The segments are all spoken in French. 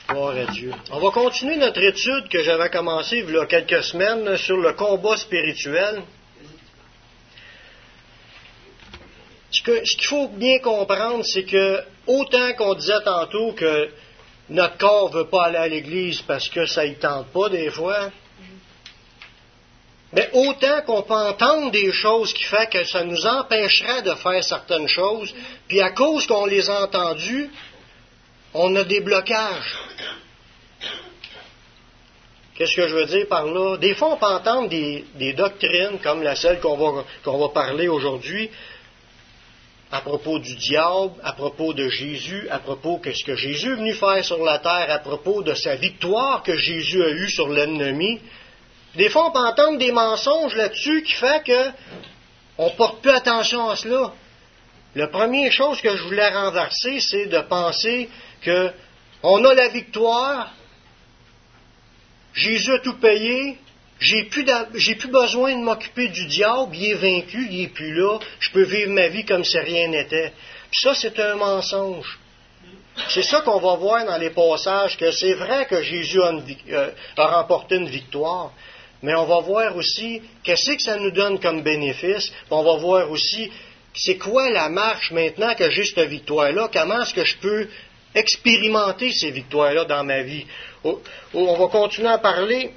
Gloire à Dieu. On va continuer notre étude que j'avais commencée il y a quelques semaines sur le combat spirituel. Ce qu'il faut bien comprendre, c'est que autant qu'on disait tantôt que notre corps ne veut pas aller à l'église parce que ça ne tente pas des fois, mais autant qu'on peut entendre des choses qui font que ça nous empêcherait de faire certaines choses, puis à cause qu'on les a entendues, on a des blocages. Qu'est-ce que je veux dire par là? Des fois, on peut entendre des doctrines comme celle qu'on va parler aujourd'hui à propos du diable, à propos de Jésus, à propos de ce que Jésus est venu faire sur la terre, à propos de sa victoire que Jésus a eue sur l'ennemi. Des fois, on peut entendre des mensonges là-dessus qui fait qu'on ne porte plus attention à cela. La première chose que je voulais renverser, c'est de penser qu'on a la victoire, Jésus a tout payé, j'ai plus besoin de m'occuper du diable, il est vaincu, il n'est plus là, je peux vivre ma vie comme si rien n'était. Puis ça, c'est un mensonge. C'est ça qu'on va voir dans les passages, que c'est vrai que Jésus a remporté une victoire, mais on va voir aussi qu'est-ce que ça nous donne comme bénéfice, on va voir aussi c'est quoi la marche maintenant que j'ai cette victoire-là, comment est-ce que je peux expérimenter ces victoires-là dans ma vie. On va continuer à parler,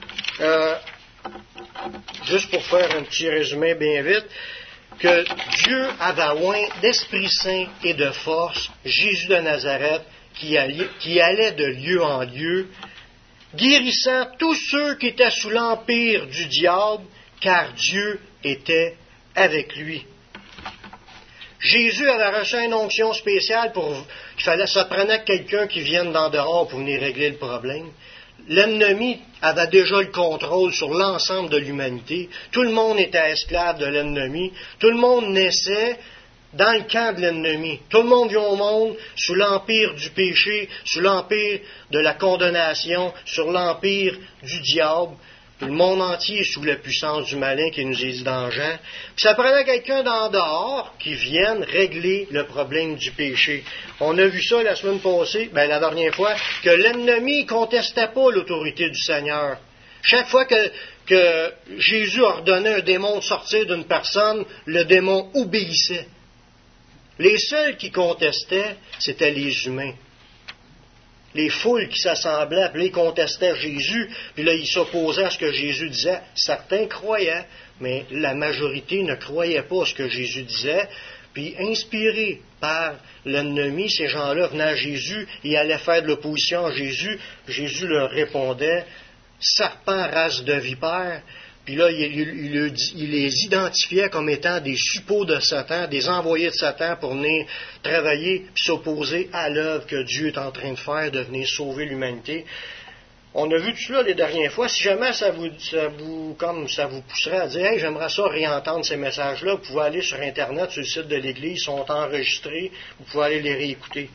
juste pour faire un petit résumé bien vite, que Dieu avait oint d'Esprit Saint et de force Jésus de Nazareth qui allait de lieu en lieu, guérissant tous ceux qui étaient sous l'empire du diable, car Dieu était avec lui. Jésus avait reçu une onction spéciale ça prenait quelqu'un qui vienne d'en dehors pour venir régler le problème. L'ennemi avait déjà le contrôle sur l'ensemble de l'humanité. Tout le monde était esclave de l'ennemi. Tout le monde naissait dans le camp de l'ennemi. Tout le monde vient au monde sous l'empire du péché, sous l'empire de la condamnation, sur l'empire du diable. Tout le monde entier est sous la puissance du malin qui nous est dit dans Jean. Puis ça prenait quelqu'un d'en dehors qui vienne régler le problème du péché. On a vu ça la semaine passée, la dernière fois, que l'ennemi ne contestait pas l'autorité du Seigneur. Chaque fois que Jésus ordonnait un démon de sortir d'une personne, le démon obéissait. Les seuls qui contestaient, c'étaient les humains. Les foules qui s'assemblaient, puis là, ils contestaient Jésus, puis là, ils s'opposaient à ce que Jésus disait. Certains croyaient, mais la majorité ne croyait pas à ce que Jésus disait. Puis, inspirés par l'ennemi, ces gens-là venaient à Jésus, ils allaient faire de l'opposition à Jésus. Jésus leur répondait, « Serpent, race de vipère ». Puis là, il les identifiait comme étant des suppôts de Satan, des envoyés de Satan pour venir travailler et s'opposer à l'œuvre que Dieu est en train de faire, de venir sauver l'humanité. On a vu tout cela les dernières fois. Si jamais ça vous pousserait à dire « Hey, j'aimerais ça réentendre ces messages-là », vous pouvez aller sur Internet, sur le site de l'Église, ils sont enregistrés, vous pouvez aller les réécouter.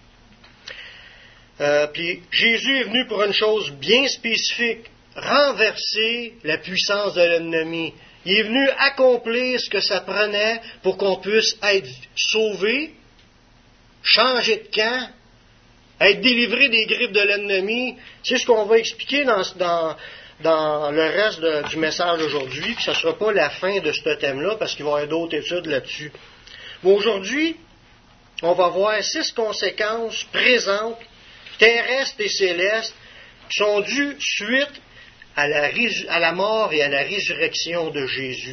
Puis Jésus est venu pour une chose bien spécifique, renverser la puissance de l'ennemi. Il est venu accomplir ce que ça prenait pour qu'on puisse être sauvé, changer de camp, être délivré des griffes de l'ennemi. C'est ce qu'on va expliquer dans le reste du message aujourd'hui, puis ce ne sera pas la fin de ce thème-là, parce qu'il va y avoir d'autres études là-dessus. Mais aujourd'hui, on va voir 6 conséquences présentes, terrestres et célestes, qui sont dues suite à la mort et à la résurrection de Jésus.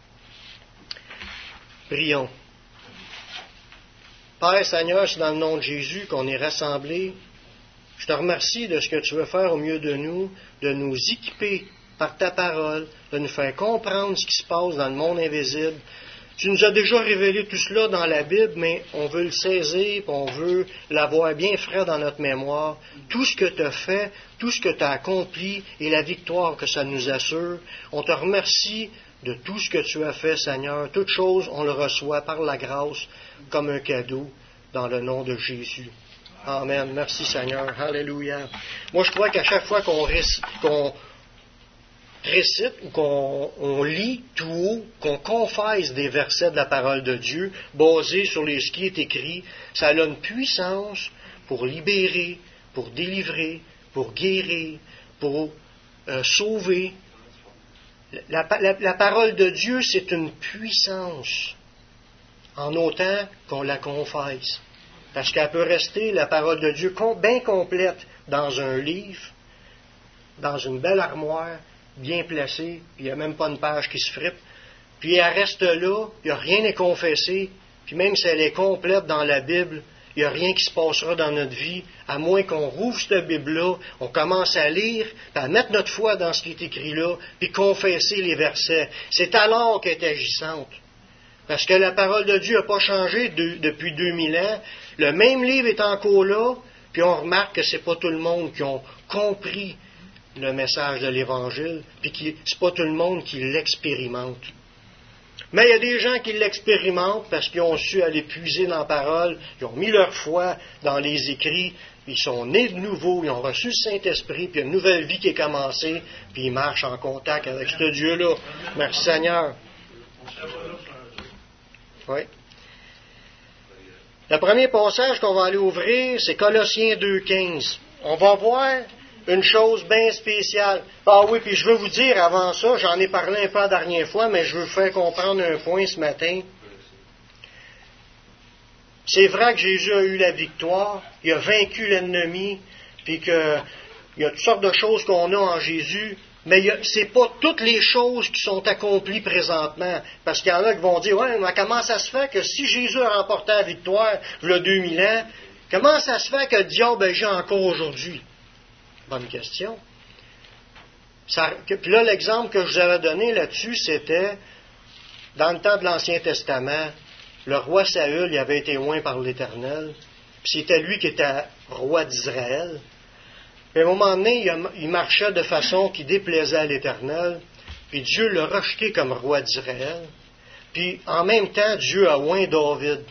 Prions. Père Seigneur, c'est dans le nom de Jésus qu'on est rassemblés. Je te remercie de ce que tu veux faire au milieu de nous équiper par ta parole, de nous faire comprendre ce qui se passe dans le monde invisible. Tu nous as déjà révélé tout cela dans la Bible, mais on veut le saisir, on veut l'avoir bien frais dans notre mémoire. Tout ce que tu as fait, tout ce que tu as accompli et la victoire que ça nous assure, on te remercie de tout ce que tu as fait, Seigneur. Toute chose, on le reçoit par la grâce comme un cadeau dans le nom de Jésus. Amen. Merci, Seigneur. Alléluia. Moi, je crois qu'à chaque fois qu'on récite ou qu'on lit tout haut, qu'on confesse des versets de la parole de Dieu, basés sur ce qui est écrit, ça a une puissance pour libérer, pour changer, pour faire changer, pour faire pour délivrer, pour guérir, pour sauver. La parole de Dieu, c'est une puissance, en autant qu'on la confesse. Parce qu'elle peut rester, la parole de Dieu, bien complète dans un livre, dans une belle armoire, bien placée, puis il n'y a même pas une page qui se frippe. Puis elle reste là, il n'y a rien à confesser, puis même si elle est complète dans la Bible, il n'y a rien qui se passera dans notre vie, à moins qu'on rouvre cette Bible-là, on commence à lire, puis à mettre notre foi dans ce qui est écrit là, puis confesser les versets. C'est alors qu'elle est agissante. Parce que la parole de Dieu n'a pas changé depuis 2000 ans. Le même livre est encore là, puis on remarque que ce n'est pas tout le monde qui a compris le message de l'Évangile, puis ce n'est pas tout le monde qui l'expérimente. Mais il y a des gens qui l'expérimentent parce qu'ils ont su aller puiser dans la parole, ils ont mis leur foi dans les écrits, ils sont nés de nouveau, ils ont reçu le Saint-Esprit, puis il y a une nouvelle vie qui est commencée, puis ils marchent en contact avec ce Dieu-là. Merci Seigneur. Oui. Le premier passage qu'on va aller ouvrir, c'est Colossiens 2,15. On va voir une chose bien spéciale. Ah oui, puis je veux vous dire avant ça, j'en ai parlé un peu la dernière fois, mais je veux vous faire comprendre un point ce matin. C'est vrai que Jésus a eu la victoire, il a vaincu l'ennemi, puis qu'il y a toutes sortes de choses qu'on a en Jésus, mais ce n'est pas toutes les choses qui sont accomplies présentement. Parce qu'il y en a qui vont dire, ouais, mais comment ça se fait que si Jésus a remporté la victoire, il y a 2000 ans, comment ça se fait que le diable agit encore aujourd'hui? Bonne question. Puis là, l'exemple que je vous avais donné là-dessus, c'était, dans le temps de l'Ancien Testament, le roi Saül, il avait été oint par l'Éternel, puis c'était lui qui était roi d'Israël. Puis à un moment donné, il marchait de façon qui déplaisait à l'Éternel, puis Dieu l'a rejeté comme roi d'Israël. Puis en même temps, Dieu a oint David.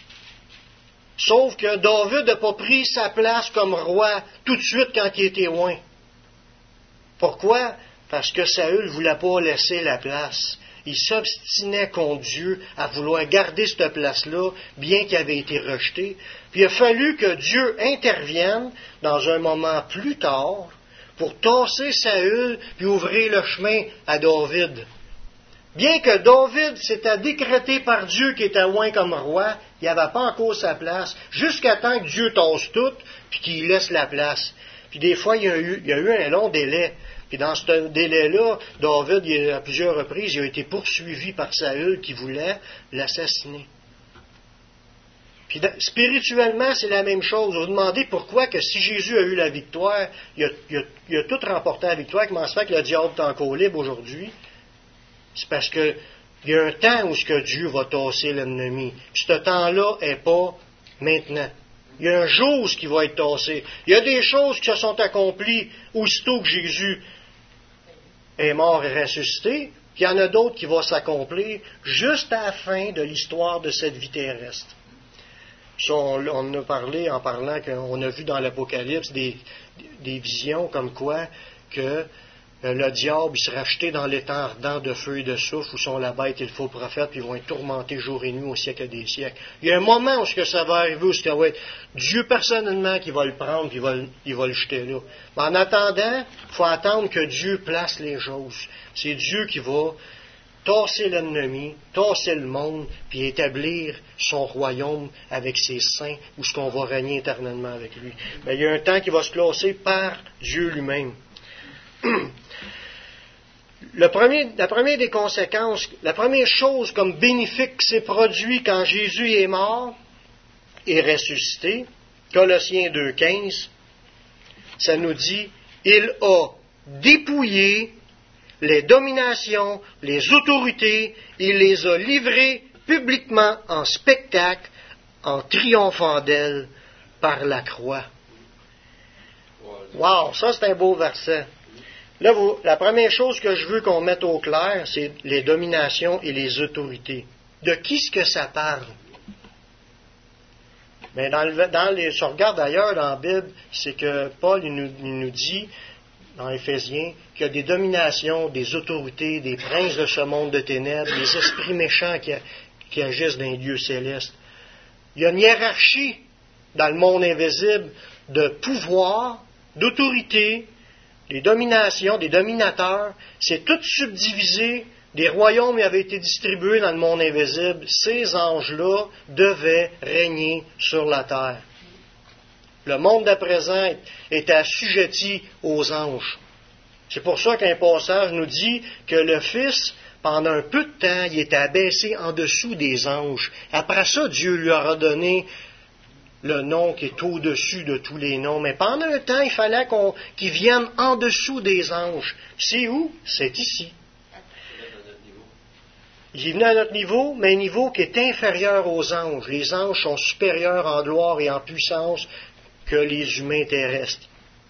Sauf que David n'a pas pris sa place comme roi tout de suite quand il était oint. Pourquoi? Parce que Saül ne voulait pas laisser la place. Il s'obstinait contre Dieu à vouloir garder cette place-là, bien qu'il avait été rejeté. Puis il a fallu que Dieu intervienne dans un moment plus tard pour tasser Saül puis ouvrir le chemin à David. Bien que David s'était décrété par Dieu qu'il était oint comme roi, il n'avait pas encore sa place, jusqu'à temps que Dieu tasse tout, puis qu'il laisse la place. Puis des fois, il y a eu un long délai. Puis dans ce délai-là, David, à plusieurs reprises, il a été poursuivi par Saül qui voulait l'assassiner. Puis spirituellement, c'est la même chose. Vous vous demandez pourquoi que si Jésus a eu la victoire, il a tout remporté la victoire, comment se fait que le diable est encore libre aujourd'hui? C'est parce qu'il y a un temps où Dieu va tasser l'ennemi. Puis ce temps-là n'est pas maintenant. Il y a un jour où il va être tassé. Il y a des choses qui se sont accomplies aussitôt que Jésus est mort et ressuscité. Puis il y en a d'autres qui vont s'accomplir juste à la fin de l'histoire de cette vie terrestre. Puis on en a parlé en parlant qu'on a vu dans l'Apocalypse des visions comme quoi que le diable, il sera jeté dans l'étang ardent de feu et de soufre où sont la bête et le faux prophète, puis ils vont être tourmentés jour et nuit au siècle des siècles. Il y a un moment où ça va arriver, où ça va être Dieu personnellement qui va le prendre, puis il va le jeter là. Mais en attendant, il faut attendre que Dieu place les choses. C'est Dieu qui va tasser l'ennemi, tasser le monde, puis établir son royaume avec ses saints, où ce qu'on va régner éternellement avec lui. Mais il y a un temps qui va se classer par Dieu lui-même. La première des conséquences, la première chose comme bénéfique qui s'est produit quand Jésus est mort et ressuscité, Colossiens 2,15, ça nous dit, il a dépouillé les dominations, les autorités, il les a livrées publiquement en spectacle, en triomphant d'elles par la croix. Wow, ça c'est un beau verset. Là, la première chose que je veux qu'on mette au clair, c'est les dominations et les autorités. De qui est-ce que ça parle? Mais si on regarde ailleurs dans la Bible, c'est que Paul il nous dit, dans Éphésiens, qu'il y a des dominations, des autorités, des princes de ce monde de ténèbres, des esprits méchants qui agissent dans les lieux célestes. Il y a une hiérarchie dans le monde invisible de pouvoir, d'autorité, des dominations, des dominateurs. C'est tout subdivisé. Des royaumes avaient été distribués dans le monde invisible. Ces anges-là devaient régner sur la terre. Le monde d'à présent est assujetti aux anges. C'est pour ça qu'un passage nous dit que le Fils, pendant un peu de temps, il était abaissé en dessous des anges. Après ça, Dieu lui aura donné le nom qui est au-dessus de tous les noms. Mais pendant un temps, il fallait qu'il vienne en dessous des anges. C'est où? C'est ici. Il est venu à notre niveau, mais un niveau qui est inférieur aux anges. Les anges sont supérieurs en gloire et en puissance que les humains terrestres.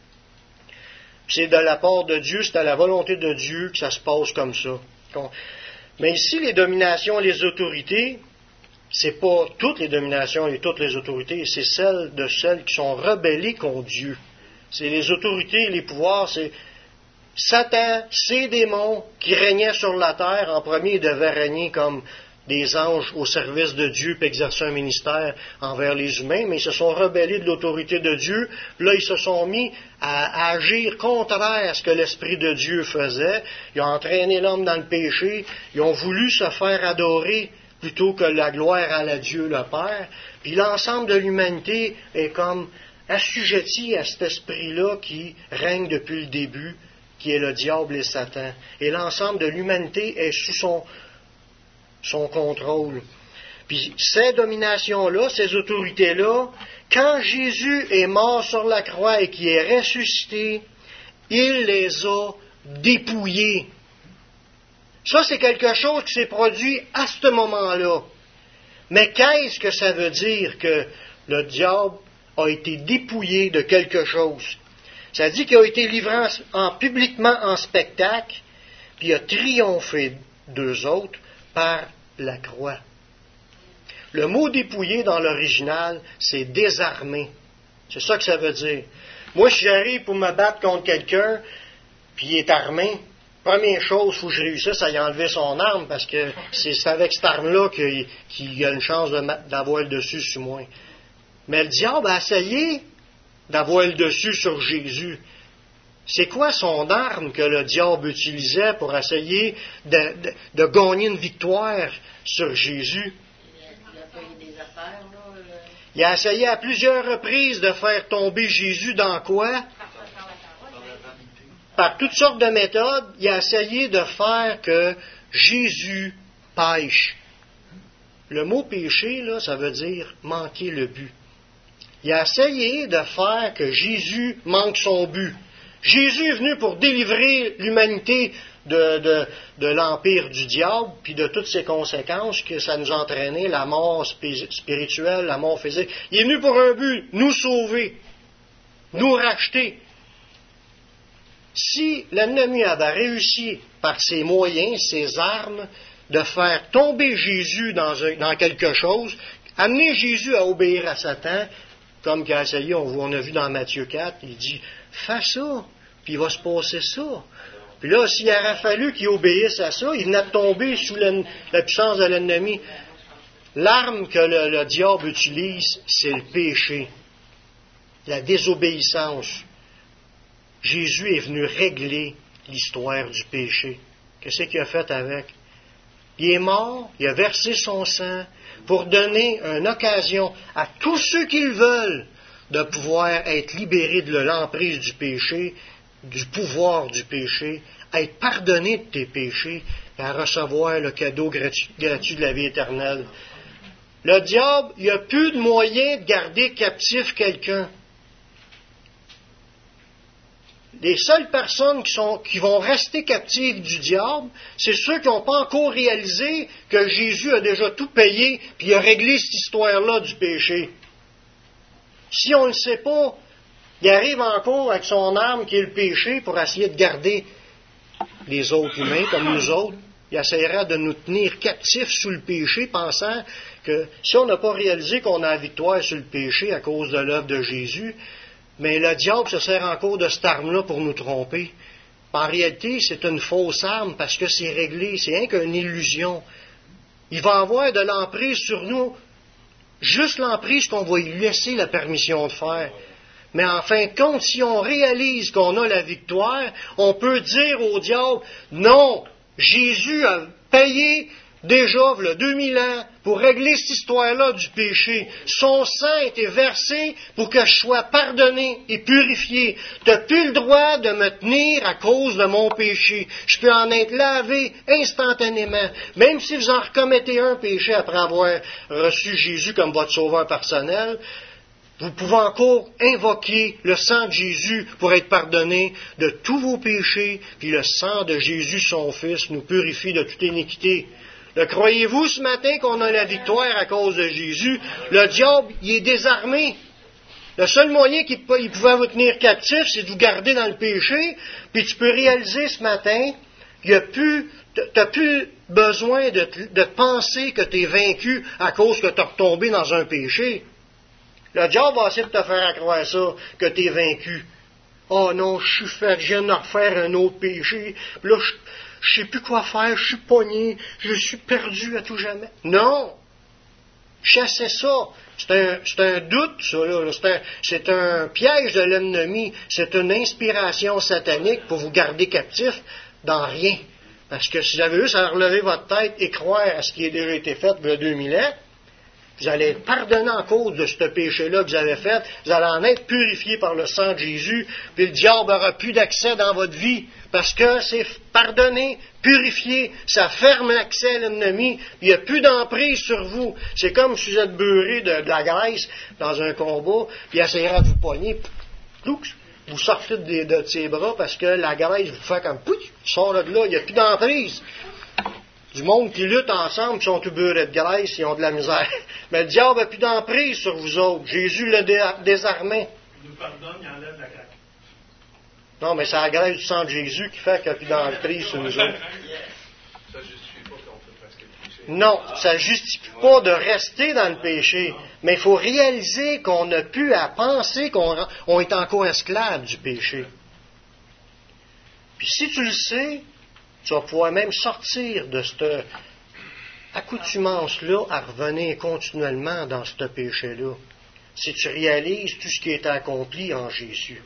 C'est de la part de Dieu, c'est à la volonté de Dieu que ça se passe comme ça. Mais ici, les dominations et les autorités, c'est pas toutes les dominations et toutes les autorités, c'est celles qui sont rebellées contre Dieu. C'est les autorités et les pouvoirs, c'est Satan, ces démons qui régnaient sur la terre, en premier, devaient régner comme des anges au service de Dieu puis exercer un ministère envers les humains, mais ils se sont rebellés de l'autorité de Dieu. Là, ils se sont mis à agir contraire à ce que l'Esprit de Dieu faisait. Ils ont entraîné l'homme dans le péché. Ils ont voulu se faire adorer plutôt que la gloire à la Dieu le Père. Puis l'ensemble de l'humanité est comme assujetti à cet esprit-là qui règne depuis le début, qui est le diable et Satan. Et l'ensemble de l'humanité est sous son contrôle. Puis ces dominations-là, ces autorités-là, quand Jésus est mort sur la croix et qu'il est ressuscité, il les a dépouillées. Ça, c'est quelque chose qui s'est produit à ce moment-là. Mais qu'est-ce que ça veut dire que le diable a été dépouillé de quelque chose? Ça dit qu'il a été livré publiquement en spectacle, puis il a triomphé d'eux autres par la croix. Le mot dépouillé dans l'original, c'est désarmé. C'est ça que ça veut dire. Moi, si j'arrive pour me battre contre quelqu'un, puis il est armé, première chose, il faut que je réussisse à y enlever son arme, parce que c'est avec cette arme-là qu'il a une chance d'avoir le dessus sur moi. Mais le diable a essayé d'avoir le dessus sur Jésus. C'est quoi son arme que le diable utilisait pour essayer de gagner une victoire sur Jésus? Il a essayé à plusieurs reprises de faire tomber Jésus dans quoi? Par toutes sortes de méthodes, il a essayé de faire que Jésus pêche. Le mot péché, là, ça veut dire manquer le but. Il a essayé de faire que Jésus manque son but. Jésus est venu pour délivrer l'humanité de l'empire du diable, puis de toutes ses conséquences que ça nous entraînait, la mort spirituelle, la mort physique. Il est venu pour un but, nous sauver, nous racheter. Si l'ennemi avait réussi par ses moyens, ses armes, de faire tomber Jésus dans quelque chose, amener Jésus à obéir à Satan, comme qu'il a essayé, on a vu dans Matthieu 4, il dit « Fais ça, puis il va se passer ça. » Puis là, s'il aurait fallu qu'il obéisse à ça, il venait de tomber sous la puissance de l'ennemi. L'arme que le diable utilise, c'est le péché, la désobéissance. Jésus est venu régler l'histoire du péché. Qu'est-ce qu'il a fait avec? Il est mort, il a versé son sang pour donner une occasion à tous ceux qui le veulent de pouvoir être libérés de l'emprise du péché, du pouvoir du péché, à être pardonnés de tes péchés et à recevoir le cadeau gratuit de la vie éternelle. Le diable, il n'a plus de moyen de garder captif quelqu'un. Les seules personnes qui vont rester captives du diable, c'est ceux qui n'ont pas encore réalisé que Jésus a déjà tout payé puis il a réglé cette histoire-là du péché. Si on ne le sait pas, il arrive encore avec son arme qui est le péché pour essayer de garder les autres humains comme nous autres. Il essaiera de nous tenir captifs sous le péché, pensant que si on n'a pas réalisé qu'on a la victoire sur le péché à cause de l'œuvre de Jésus, mais le diable se sert encore de cette arme-là pour nous tromper. En réalité, c'est une fausse arme parce que c'est réglé, c'est rien qu'une illusion. Il va avoir de l'emprise sur nous, juste l'emprise qu'on va lui laisser la permission de faire. Mais en fin de compte, si on réalise qu'on a la victoire, on peut dire au diable, non, Jésus a payé déjà, il y a 2000 ans, pour régler cette histoire-là du péché. Son sang a été versé pour que je sois pardonné et purifié. Tu n'as plus le droit de me tenir à cause de mon péché. Je peux en être lavé instantanément. Même si vous en recommettez un péché après avoir reçu Jésus comme votre sauveur personnel, vous pouvez encore invoquer le sang de Jésus pour être pardonné de tous vos péchés, puis le sang de Jésus, son Fils, nous purifie de toute iniquité. Le croyez-vous ce matin qu'on a la victoire à cause de Jésus? Le diable, il est désarmé. Le seul moyen qu'il pouvait vous tenir captif, c'est de vous garder dans le péché, puis tu peux réaliser ce matin, tu n'as plus besoin de penser que tu es vaincu à cause que tu as retombé dans un péché. Le diable va essayer de te faire croire ça, que tu es vaincu. Oh non, je viens de refaire un autre péché, puis là, je ne sais plus quoi faire, je suis pogné, je suis perdu à tout jamais. Non! Chassez ça. C'est un doute, ça, là. C'est un piège de l'ennemi. C'est une inspiration satanique pour vous garder captif dans rien. Parce que si vous avez juste à relever votre tête et croire à ce qui a déjà été fait il y a 2000 ans, vous allez être pardonné en cause de ce péché-là que vous avez fait. Vous allez en être purifié par le sang de Jésus. Puis le diable n'aura plus d'accès dans votre vie. Parce que c'est pardonné, purifié. Ça ferme l'accès à l'ennemi. Il n'y a plus d'emprise sur vous. C'est comme si vous êtes beurré de la graisse dans un combat. Puis il essaiera de vous pogner. Vous sortez de ses bras parce que la graisse vous fait comme pouf, sort de là. Il n'y a plus d'emprise. Du monde qui lutte ensemble, qui sont tout beurrés de graisse, ils ont de la misère. Mais le diable n'a plus d'emprise sur vous autres. Jésus l'a désarmé. Il nous pardonne, il enlève la craque. Non, mais c'est la grâce du sang de Jésus qui fait qu'il n'y a plus d'emprise sur nous autres. Ça ne justifie pas qu'on peut presque le péché. Non, ça ne justifie pas de rester dans le péché. Mais il faut réaliser qu'on n'a plus à penser qu'on est encore esclave du péché. Puis si tu le sais, tu vas pouvoir même sortir de cette accoutumance-là à revenir continuellement dans ce péché-là. Si tu réalises tout ce qui est accompli en Jésus.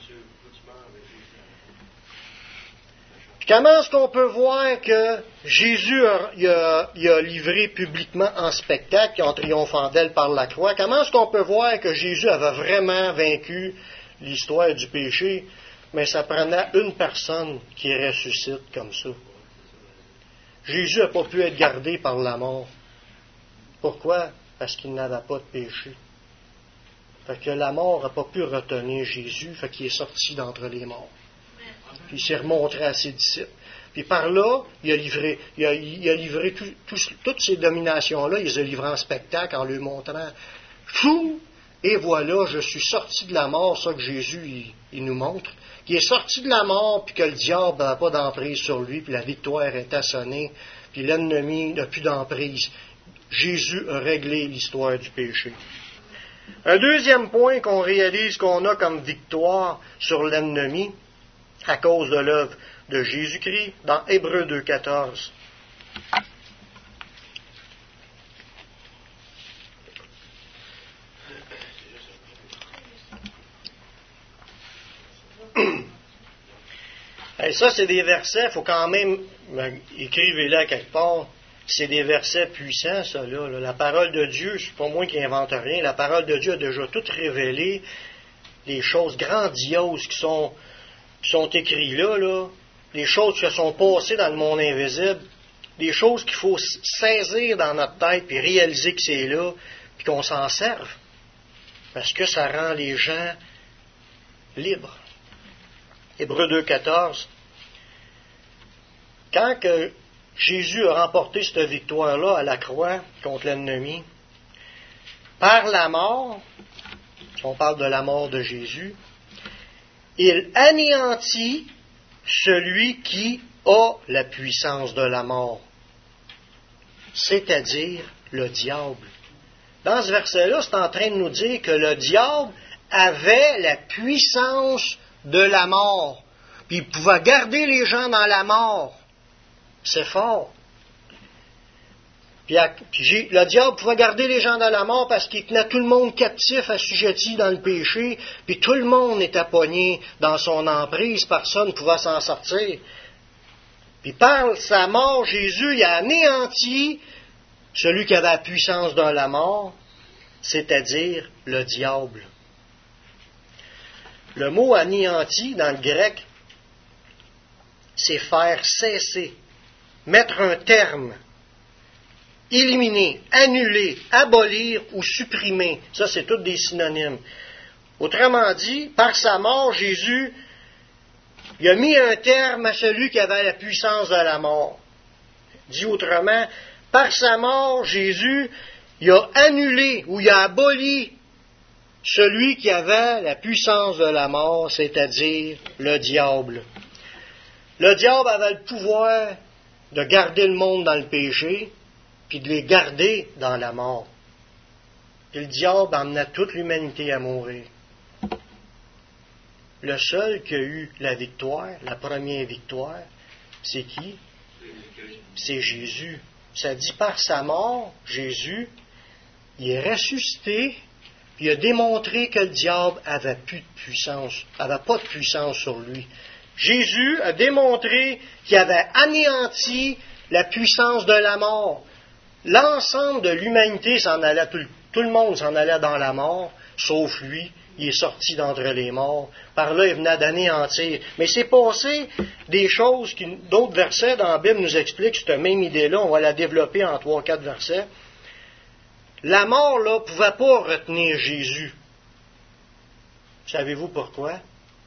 Puis comment est-ce qu'on peut voir que Jésus a livré publiquement en spectacle, en triomphant d'elle par la croix? Comment est-ce qu'on peut voir que Jésus avait vraiment vaincu l'histoire du péché? Mais ça prenait une personne qui ressuscite comme ça. Jésus n'a pas pu être gardé par la mort. Pourquoi? Parce qu'il n'avait pas de péché. Fait que la mort n'a pas pu retenir Jésus, fait qu'il est sorti d'entre les morts. Puis il s'est remontré à ses disciples. Puis par là, il a livré toutes ces dominations-là, il les a livrées en spectacle en lui montrant tout. Et voilà, je suis sorti de la mort, ça que Jésus il nous montre. Qu'il est sorti de la mort, puis que le diable n'a pas d'emprise sur lui, puis la victoire est assonnée, puis l'ennemi n'a plus d'emprise. Jésus a réglé l'histoire du péché. Un deuxième point qu'on réalise qu'on a comme victoire sur l'ennemi, à cause de l'œuvre de Jésus-Christ, dans Hébreux 2,14. Et ça, c'est des versets, il faut quand même, écrivez-les à quelque part, c'est des versets puissants, ça, là. La parole de Dieu, c'est pas moi qui invente rien, la parole de Dieu a déjà tout révélé, les choses grandioses qui sont écrites là, les choses qui se sont passées dans le monde invisible, des choses qu'il faut saisir dans notre tête, puis réaliser que c'est là, puis qu'on s'en serve, parce que ça rend les gens libres. Hébreux 2,14. Quand que Jésus a remporté cette victoire-là à la croix contre l'ennemi, par la mort, si on parle de la mort de Jésus, il anéantit celui qui a la puissance de la mort, c'est-à-dire le diable. Dans ce verset-là, c'est en train de nous dire que le diable avait la puissance de la mort. Puis il pouvait garder les gens dans la mort. C'est fort. Puis le diable pouvait garder les gens dans la mort parce qu'il tenait tout le monde captif, assujetti dans le péché, puis tout le monde était pogné dans son emprise, personne ne pouvait s'en sortir. Puis par sa mort, Jésus il a anéanti celui qui avait la puissance de la mort, c'est-à-dire le diable. Le mot anéanti dans le grec, c'est faire cesser, mettre un terme, éliminer, annuler, abolir ou supprimer. Ça, c'est tous des synonymes. Autrement dit, par sa mort, Jésus, il a mis un terme à celui qui avait la puissance de la mort. Dit autrement, par sa mort, Jésus, il a annulé ou il a aboli celui qui avait la puissance de la mort, c'est-à-dire le diable. Le diable avait le pouvoir de garder le monde dans le péché, puis de les garder dans la mort. Et le diable amenait toute l'humanité à mourir. Le seul qui a eu la victoire, la première victoire, c'est qui? C'est Jésus. Ça dit par sa mort, Jésus, il est ressuscité, puis il a démontré que le diable avait plus de puissance, avait pas de puissance sur lui. Jésus a démontré qu'il avait anéanti la puissance de la mort. L'ensemble de l'humanité s'en allait, tout le monde s'en allait dans la mort, sauf lui. Il est sorti d'entre les morts. Par là, il venait d'anéantir. Mais c'est passé des choses d'autres versets dans la Bible nous expliquent cette même idée-là. On va la développer en 3-4 versets. La mort, là, ne pouvait pas retenir Jésus. Savez-vous pourquoi?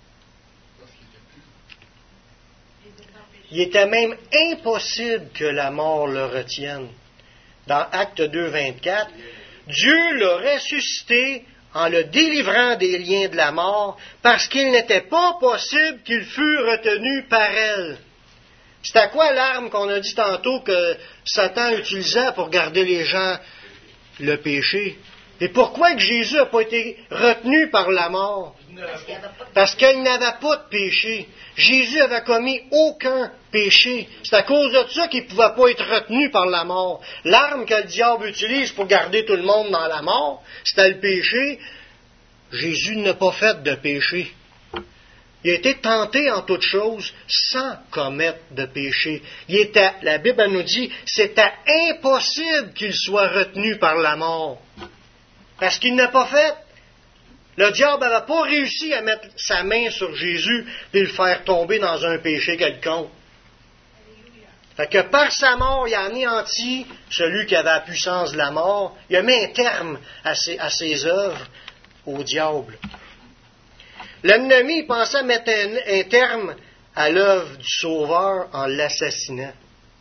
Il était même impossible que la mort le retienne. Dans Acte 2, 24, Dieu l'a ressuscité en le délivrant des liens de la mort, parce qu'il n'était pas possible qu'il fût retenu par elle. C'était quoi l'arme qu'on a dit tantôt que Satan utilisait pour garder les gens le péché? Et pourquoi que Jésus n'a pas été retenu par la mort? Parce qu'il n'avait pas de péché. Jésus avait commis aucun péché. C'est à cause de ça qu'il ne pouvait pas être retenu par la mort. L'arme que le diable utilise pour garder tout le monde dans la mort, c'était le péché. Jésus n'a pas fait de péché. Il a été tenté en toutes choses sans commettre de péché. La Bible elle nous dit, c'était impossible qu'il soit retenu par la mort. Parce qu'il n'a pas fait. Le diable n'avait pas réussi à mettre sa main sur Jésus et le faire tomber dans un péché quelconque. Fait que par sa mort, il a anéanti celui qui avait la puissance de la mort. Il a mis un terme à ses œuvres au diable. L'ennemi pensait mettre un terme à l'œuvre du Sauveur en l'assassinant.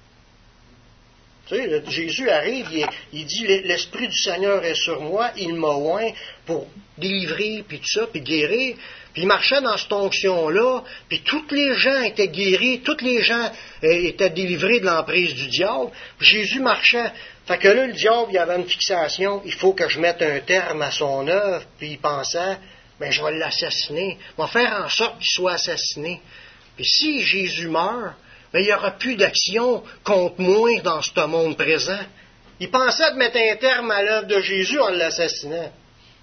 Tu sais, Jésus arrive, il dit, l'Esprit du Seigneur est sur moi, il m'a oint pour délivrer, puis tout ça, puis guérir. Puis il marchait dans cette onction-là, puis tous les gens étaient guéris, tous les gens étaient délivrés de l'emprise du diable. Puis Jésus marchait. Fait que là, le diable, il avait une fixation, il faut que je mette un terme à son œuvre, puis il pensait, ben je vais l'assassiner, je vais faire en sorte qu'il soit assassiné. Puis si Jésus meurt, ben, il n'y aura plus d'action contre moi dans ce monde présent. Il pensait de mettre un terme à l'œuvre de Jésus en l'assassinant.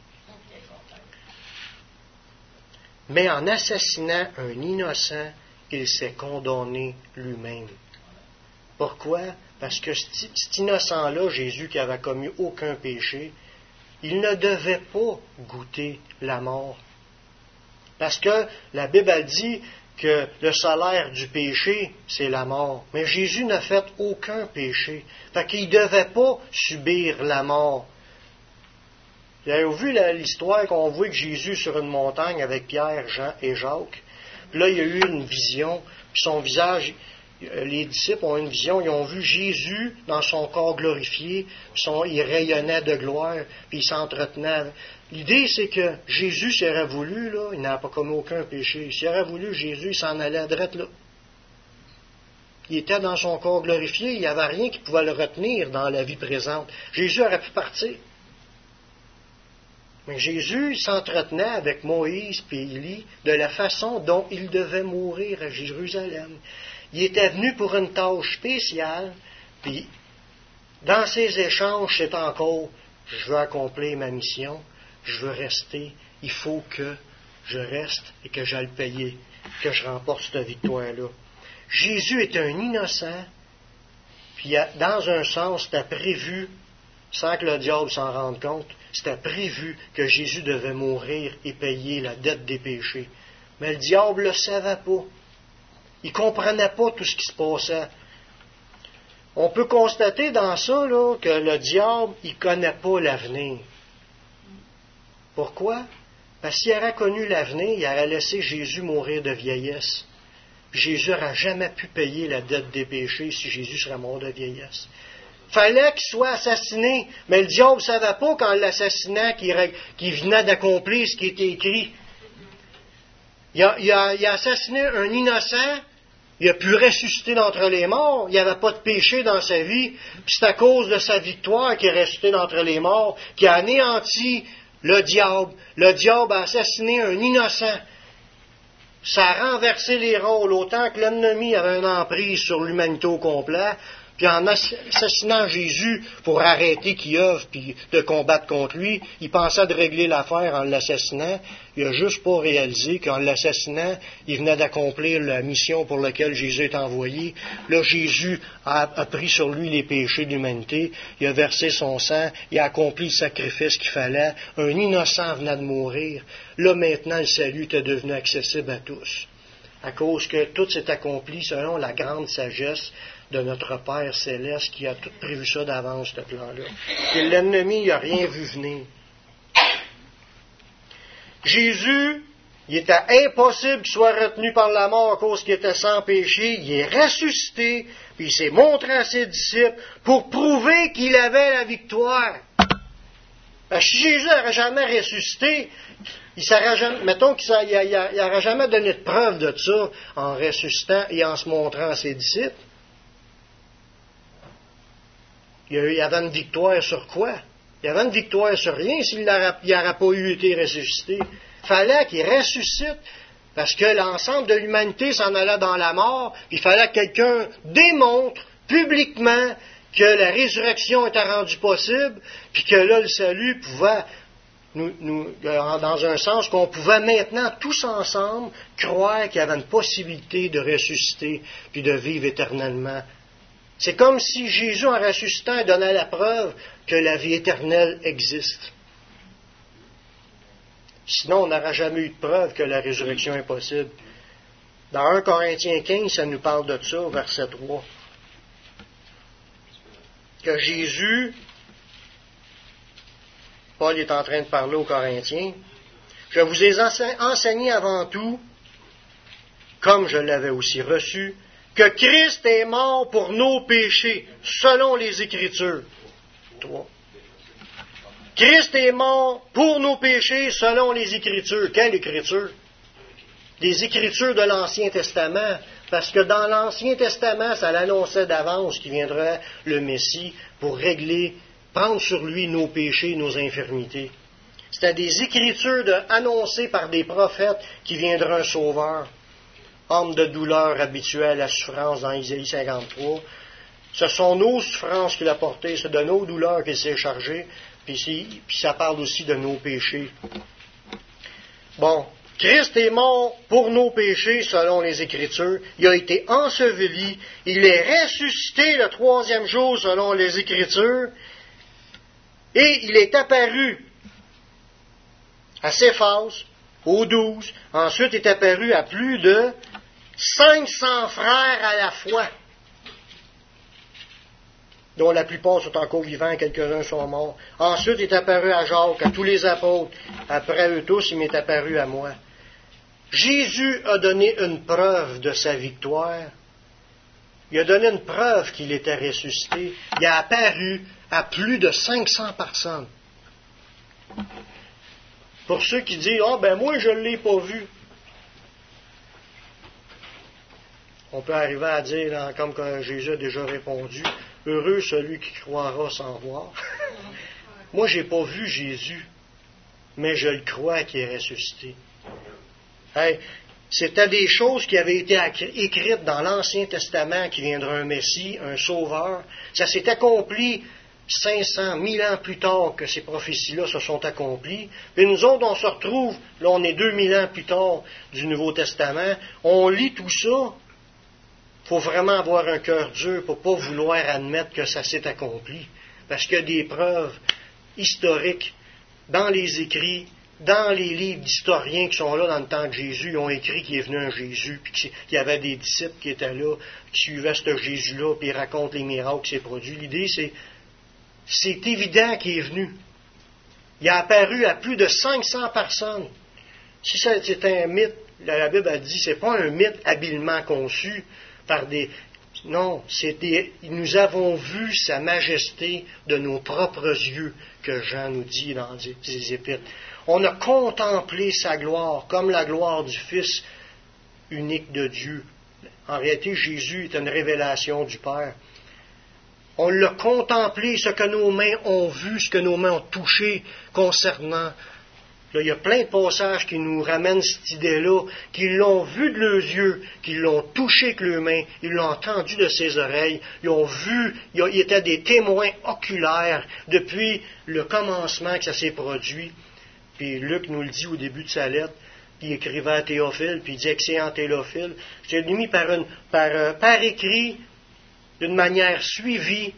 Mais en assassinant un innocent, il s'est condamné lui-même. Pourquoi? Parce que cet innocent-là, Jésus qui avait commis aucun péché, il ne devait pas goûter la mort. Parce que la Bible a dit que le salaire du péché, c'est la mort. Mais Jésus n'a fait aucun péché. Fait qu'il ne devait pas subir la mort. Vous avez vu l'histoire qu'on voit que Jésus sur une montagne avec Pierre, Jean et Jacques. Puis là, il y a eu une vision. Puis son visage, les disciples ont une vision. Ils ont vu Jésus dans son corps glorifié. Il rayonnait de gloire. Puis il s'entretenait. L'idée, c'est que Jésus, s'il aurait voulu, là, il n'a pas commis aucun péché. S'il aurait voulu, Jésus, il s'en allait à droite là. Il était dans son corps glorifié. Il n'y avait rien qui pouvait le retenir dans la vie présente. Jésus aurait pu partir. Mais Jésus s'entretenait avec Moïse et Élie de la façon dont il devait mourir à Jérusalem. Il était venu pour une tâche spéciale, puis Dans ces échanges, c'est encore, je veux accomplir ma mission, je veux rester, il faut que je reste et que j'aille payer, que je remporte cette victoire-là. Jésus est un innocent, puis dans un sens, c'était prévu, sans que le diable s'en rende compte, c'était prévu que Jésus devait mourir et payer la dette des péchés. Mais le diable ne le savait pas. Il ne comprenait pas tout ce qui se passait. On peut constater dans ça là, que le diable, il ne connaît pas l'avenir. Pourquoi? Parce qu'il aurait connu l'avenir, il aurait laissé Jésus mourir de vieillesse. Jésus n'aurait jamais pu payer la dette des péchés si Jésus serait mort de vieillesse. Fallait qu'il soit assassiné, mais le diable ne savait pas qu'en l'assassinant qu'il venait d'accomplir ce qui était écrit. Il a assassiné un innocent, il a pu ressusciter d'entre les morts, il n'y avait pas de péché dans sa vie, puis c'est à cause de sa victoire qu'il est ressuscité d'entre les morts, qui a anéanti le diable. Le diable a assassiné un innocent. Ça a renversé les rôles, autant que l'ennemi avait une emprise sur l'humanité au complet, puis en assassinant Jésus pour arrêter Kiev puis de combattre contre lui, il pensait de régler l'affaire en l'assassinant. Il n'a juste pas réalisé qu'en l'assassinant, il venait d'accomplir la mission pour laquelle Jésus est envoyé. Là, Jésus a pris sur lui les péchés de l'humanité, il a versé son sang, il a accompli le sacrifice qu'il fallait. Un innocent venait de mourir. Là, maintenant, le salut était devenu accessible à tous. À cause que tout s'est accompli selon la grande sagesse de notre Père Céleste qui a tout prévu ça d'avance, ce plan-là. Et l'ennemi n'a rien vu venir. Jésus, il était impossible qu'il soit retenu par la mort à cause qu'il était sans péché. Il est ressuscité, puis il s'est montré à ses disciples pour prouver qu'il avait la victoire. Parce que si Jésus n'aurait jamais ressuscité, mettons qu'il n'aurait jamais donné de preuve de ça en ressuscitant et en se montrant à ses disciples. Il y avait une victoire sur quoi? Il y avait une victoire sur rien s'il n'aurait pas été ressuscité. Il fallait qu'il ressuscite parce que l'ensemble de l'humanité s'en allait dans la mort. Il fallait que quelqu'un démontre publiquement que la résurrection était rendue possible, puis que là, le salut pouvait, dans un sens, qu'on pouvait maintenant, tous ensemble, croire qu'il y avait une possibilité de ressusciter puis de vivre éternellement. C'est comme si Jésus, en ressuscitant, donnait la preuve que la vie éternelle existe. Sinon, on n'aurait jamais eu de preuve que la résurrection est possible. Dans 1 Corinthiens 15, ça nous parle de ça, au verset 3. Que Jésus, Paul est en train de parler aux Corinthiens, je vous ai enseigné avant tout, comme je l'avais aussi reçu, que Christ est mort pour nos péchés, selon les Écritures. 3. Christ est mort pour nos péchés, selon les Écritures. Quelle Écriture? Les Écritures de l'Ancien Testament. Parce que dans l'Ancien Testament, ça l'annonçait d'avance qu'il viendrait le Messie pour prendre sur lui nos péchés, nos infirmités. C'était des Écritures annoncées par des prophètes qu'il viendrait un sauveur. Homme de douleur habituelle à souffrance dans Isaïe 53. Ce sont nos souffrances qu'il a portées, c'est de nos douleurs qu'il s'est chargé, puis ça parle aussi de nos péchés. Bon, Christ est mort pour nos péchés selon les Écritures, il a été enseveli, il est ressuscité le 3e jour selon les Écritures, et il est apparu à Céphas, aux 12, ensuite est apparu à plus de 500 frères à la fois, dont la plupart sont encore vivants, quelques-uns sont morts. Ensuite est apparu à Jacques, à tous les apôtres. Après eux tous, il m'est apparu à moi. Jésus a donné une preuve de sa victoire. Il a donné une preuve qu'il était ressuscité. Il a apparu à plus de 500 personnes. Pour ceux qui disent « Ah, ben moi, je ne l'ai pas vu », on peut arriver à dire, là, comme quand Jésus a déjà répondu, « Heureux celui qui croira sans voir. » Moi, je n'ai pas vu Jésus, mais je le crois qu'il est ressuscité. Hey, C'était des choses qui avaient été écrites dans l'Ancien Testament, qu'il viendra un Messie, un Sauveur. Ça s'est accompli 500, 1000 ans plus tard que ces prophéties-là se sont accomplies. Et nous autres, on se retrouve, là on est 2000 ans plus tard du Nouveau Testament, on lit tout ça. Il faut vraiment avoir un cœur dur pour ne pas vouloir admettre que ça s'est accompli. Parce qu'il y a des preuves historiques dans les écrits, dans les livres d'historiens qui sont là dans le temps de Jésus. Ils ont écrit qu'il est venu un Jésus, puis qu'il y avait des disciples qui étaient là, qui suivaient ce Jésus-là, puis ils racontent les miracles qui s'est produits. L'idée, c'est évident qu'il est venu. Il a apparu à plus de 500 personnes. Si c'est un mythe, la Bible a dit, c'est pas un mythe habilement conçu par des... Non, nous avons vu sa majesté de nos propres yeux, que Jean nous dit dans les Épîtres. On a contemplé sa gloire comme la gloire du Fils unique de Dieu. En réalité, Jésus est une révélation du Père. On l'a contemplé, ce que nos mains ont vu, ce que nos mains ont touché concernant. Là, il y a plein de passages qui nous ramènent cette idée-là, qu'ils l'ont vu de leurs yeux, qu'ils l'ont touché avec leurs mains, ils l'ont entendu de ses oreilles, ils ont vu, ils étaient des témoins oculaires depuis le commencement que ça s'est produit. Puis Luc nous le dit au début de sa lettre, puis il écrivait à Théophile, puis il disait que c'est en Théophile. C'est mis par écrit, d'une manière suivie.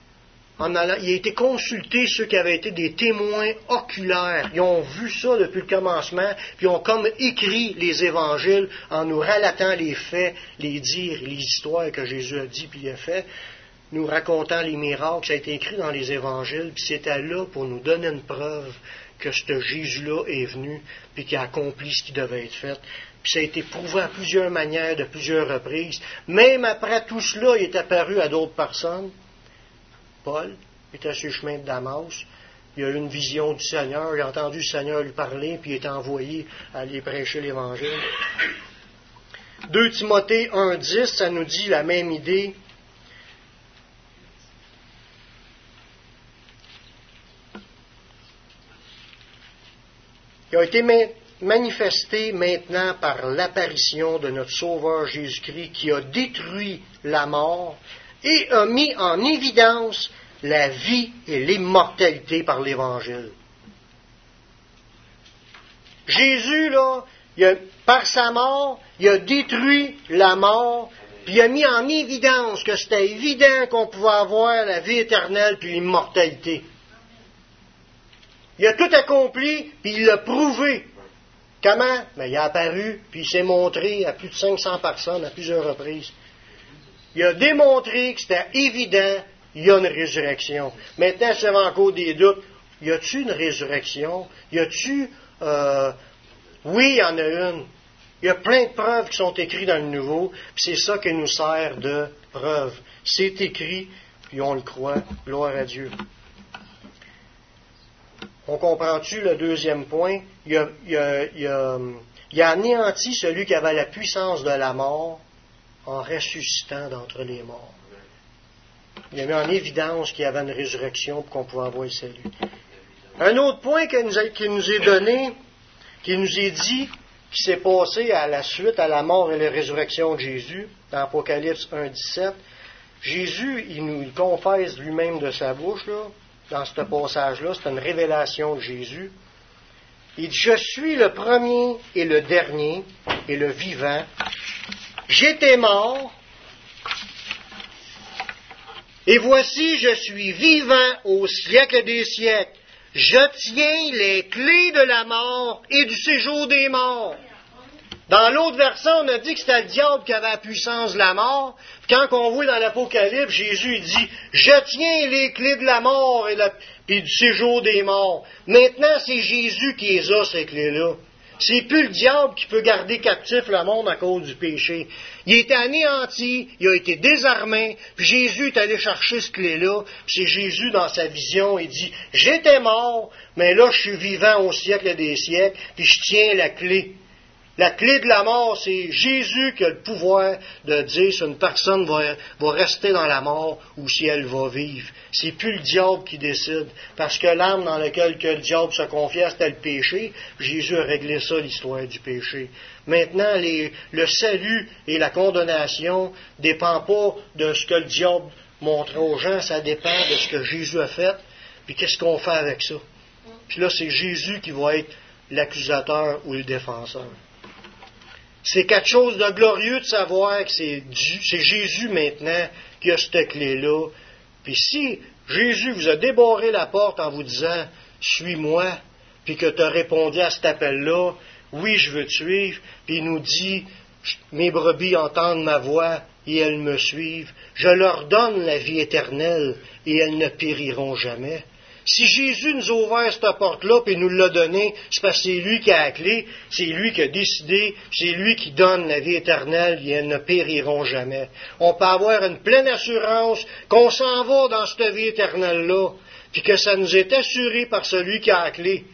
Il a été consulté ceux qui avaient été des témoins oculaires. Ils ont vu ça depuis le commencement, puis ils ont comme écrit les évangiles en nous relatant les faits, les dires, les histoires que Jésus a dit puis a fait, nous racontant les miracles. Ça a été écrit dans les évangiles, puis c'était là pour nous donner une preuve que ce Jésus-là est venu, puis qu'il a accompli ce qui devait être fait. Puis ça a été prouvé à plusieurs manières, de plusieurs reprises. Même après tout cela, il est apparu à d'autres personnes. Paul était sur le chemin de Damas. Il a eu une vision du Seigneur. Il a entendu le Seigneur lui parler, puis il est envoyé à aller prêcher l'Évangile. 2 Timothée 1,10, ça nous dit la même idée. Il a été manifesté maintenant par l'apparition de notre Sauveur Jésus-Christ qui a détruit la mort et a mis en évidence la vie et l'immortalité par l'Évangile. Jésus, là, par sa mort, il a détruit la mort, puis il a mis en évidence que c'était évident qu'on pouvait avoir la vie éternelle puis l'immortalité. Il a tout accompli, puis il l'a prouvé. Comment? Ben, il a apparu, puis il s'est montré à plus de 500 personnes à plusieurs reprises. Il a démontré que c'était évident, il y a une résurrection. Maintenant, si vous avez encore des doutes, y a-t-il une résurrection? Y a-t-il... Oui, il y en a une. Il y a plein de preuves qui sont écrites dans le Nouveau, puis c'est ça qui nous sert de preuve. C'est écrit, puis on le croit. Gloire à Dieu. On comprend-tu le deuxième point? Il a anéanti celui qui avait la puissance de la mort en ressuscitant d'entre les morts. Il a mis en évidence qu'il y avait une résurrection pour qu'on pouvait avoir le salut. Un autre point qui nous est donné, qui nous est dit, qui s'est passé à la suite à la mort et la résurrection de Jésus, dans Apocalypse 1,17, Jésus, il nous confesse lui-même de sa bouche, là, dans ce passage-là, c'est une révélation de Jésus. Il dit, « Je suis le premier et le dernier et le vivant. J'étais mort, et voici, je suis vivant au siècle des siècles. Je tiens les clés de la mort et du séjour des morts. » Dans l'autre version, on a dit que c'était le diable qui avait la puissance de la mort. Quand on voit dans l'Apocalypse, Jésus dit « Je tiens les clés de la mort et du séjour des morts. » Maintenant, c'est Jésus qui les a, ces clés-là. C'est plus le diable qui peut garder captif le monde à cause du péché. Il est anéanti, il a été désarmé, puis Jésus est allé chercher cette clé-là. Puis c'est Jésus, dans sa vision, il dit « J'étais mort, mais là, je suis vivant au siècle des siècles, puis je tiens la clé. » La clé de la mort, c'est Jésus qui a le pouvoir de dire si une personne va rester dans la mort ou si elle va vivre. C'est plus le diable qui décide. Parce que l'arme dans laquelle le diable se confiait, c'était le péché. Jésus a réglé ça, l'histoire du péché. Maintenant, le salut et la condamnation ne dépendent pas de ce que le diable montrait aux gens, ça dépend de ce que Jésus a fait. Puis qu'est-ce qu'on fait avec ça? Puis là, c'est Jésus qui va être l'accusateur ou le défenseur. C'est quelque chose de glorieux de savoir que c'est Jésus maintenant qui a cette clé-là. Puis si Jésus vous a débarré la porte en vous disant « Suis-moi », puis que tu as répondu à cet appel-là, « Oui, je veux te suivre », puis il nous dit « Mes brebis entendent ma voix et elles me suivent. Je leur donne la vie éternelle et elles ne périront jamais. » Si Jésus nous a ouvert cette porte-là et nous l'a donnée, c'est parce que c'est lui qui a la clé, c'est lui qui a décidé, c'est lui qui donne la vie éternelle et elles ne périront jamais. On peut avoir une pleine assurance qu'on s'en va dans cette vie éternelle-là, puis que ça nous est assuré par celui qui a la clé.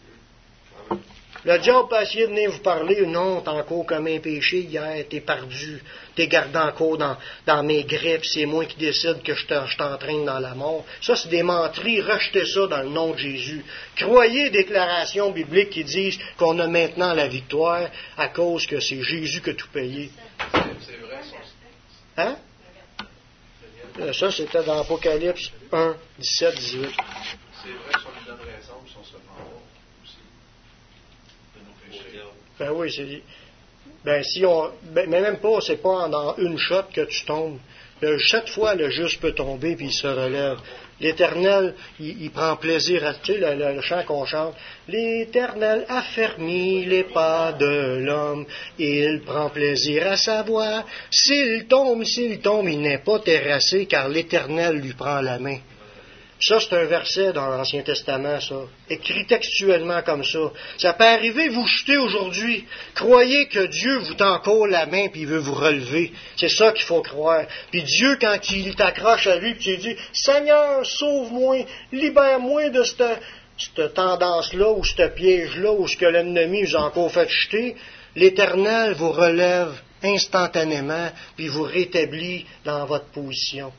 Le diable peut essayer de venir vous parler, non, t'es encore comme un péché hier, t'es perdu, t'es gardé encore dans mes grippes, c'est moi qui décide que je t'entraîne dans la mort. Ça, c'est des menteries, rejetez ça dans le nom de Jésus. Croyez déclarations bibliques qui disent qu'on a maintenant la victoire à cause que c'est Jésus qui a tout payé. C'est vrai, ça. Hein? Ça, c'était dans Apocalypse 1, 17, 18. C'est vrai que si on lui donne raison, puis si on se prend pas aussi de nos péchés. Ben oui, mais même pas, c'est pas dans une shot que tu tombes. 7 fois, le juste peut tomber puis il se relève. L'Éternel, il prend plaisir à, tu sais, le chant qu'on chante. L'Éternel affermit les pas de l'homme. Il prend plaisir à savoir. S'il tombe, il n'est pas terrassé car l'Éternel lui prend la main. Ça, c'est un verset dans l'Ancien Testament, ça. Écrit textuellement comme ça. Ça peut arriver, vous chutez aujourd'hui. Croyez que Dieu vous tend encore la main puis il veut vous relever. C'est ça qu'il faut croire. Puis Dieu, quand il t'accroche à lui puis tu lui dis, Seigneur, sauve-moi, libère-moi de cette tendance-là ou ce piège-là ou ce que l'ennemi vous a encore fait chuter, l'Éternel vous relève instantanément puis vous rétablit dans votre position.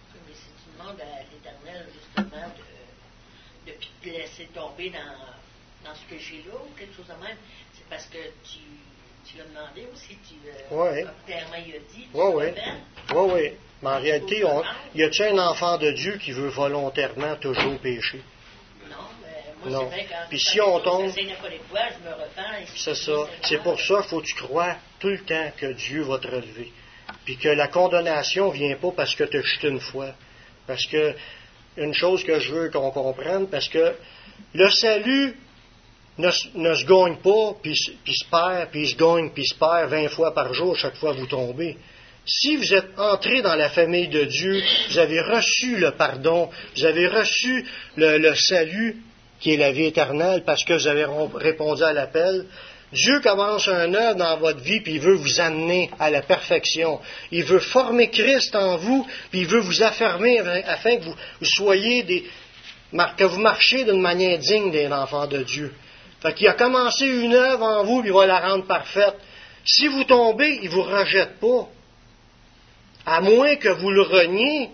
De laisser tomber dans ce que j'ai là ou quelque chose de même, c'est parce que tu l'as demandé aussi, clairement il a dit, Oui. Mais en réalité, y a-t-il un enfant de Dieu qui veut volontairement toujours pécher? Non, mais moi c'est vrai quand puis si on tombe, je me repens. C'est ça. C'est pour ça qu'il faut que tu crois tout le temps que Dieu va te relever. Puis que la condamnation ne vient pas parce que tu as chuté une fois. Parce que une chose que je veux qu'on comprenne, parce que le salut ne se gagne pas, puis se perd, puis se gagne, puis se perd 20 fois par jour, chaque fois que vous tombez. Si vous êtes entré dans la famille de Dieu, vous avez reçu le pardon, vous avez reçu le salut, qui est la vie éternelle, parce que vous avez répondu à l'appel. Dieu commence un œuvre dans votre vie, puis il veut vous amener à la perfection. Il veut former Christ en vous, puis il veut vous affermer afin que vous soyez que vous marchiez d'une manière digne des enfants de Dieu. Fait qu'il a commencé une œuvre en vous, puis il va la rendre parfaite. Si vous tombez, il ne vous rejette pas. À moins que vous le reniez.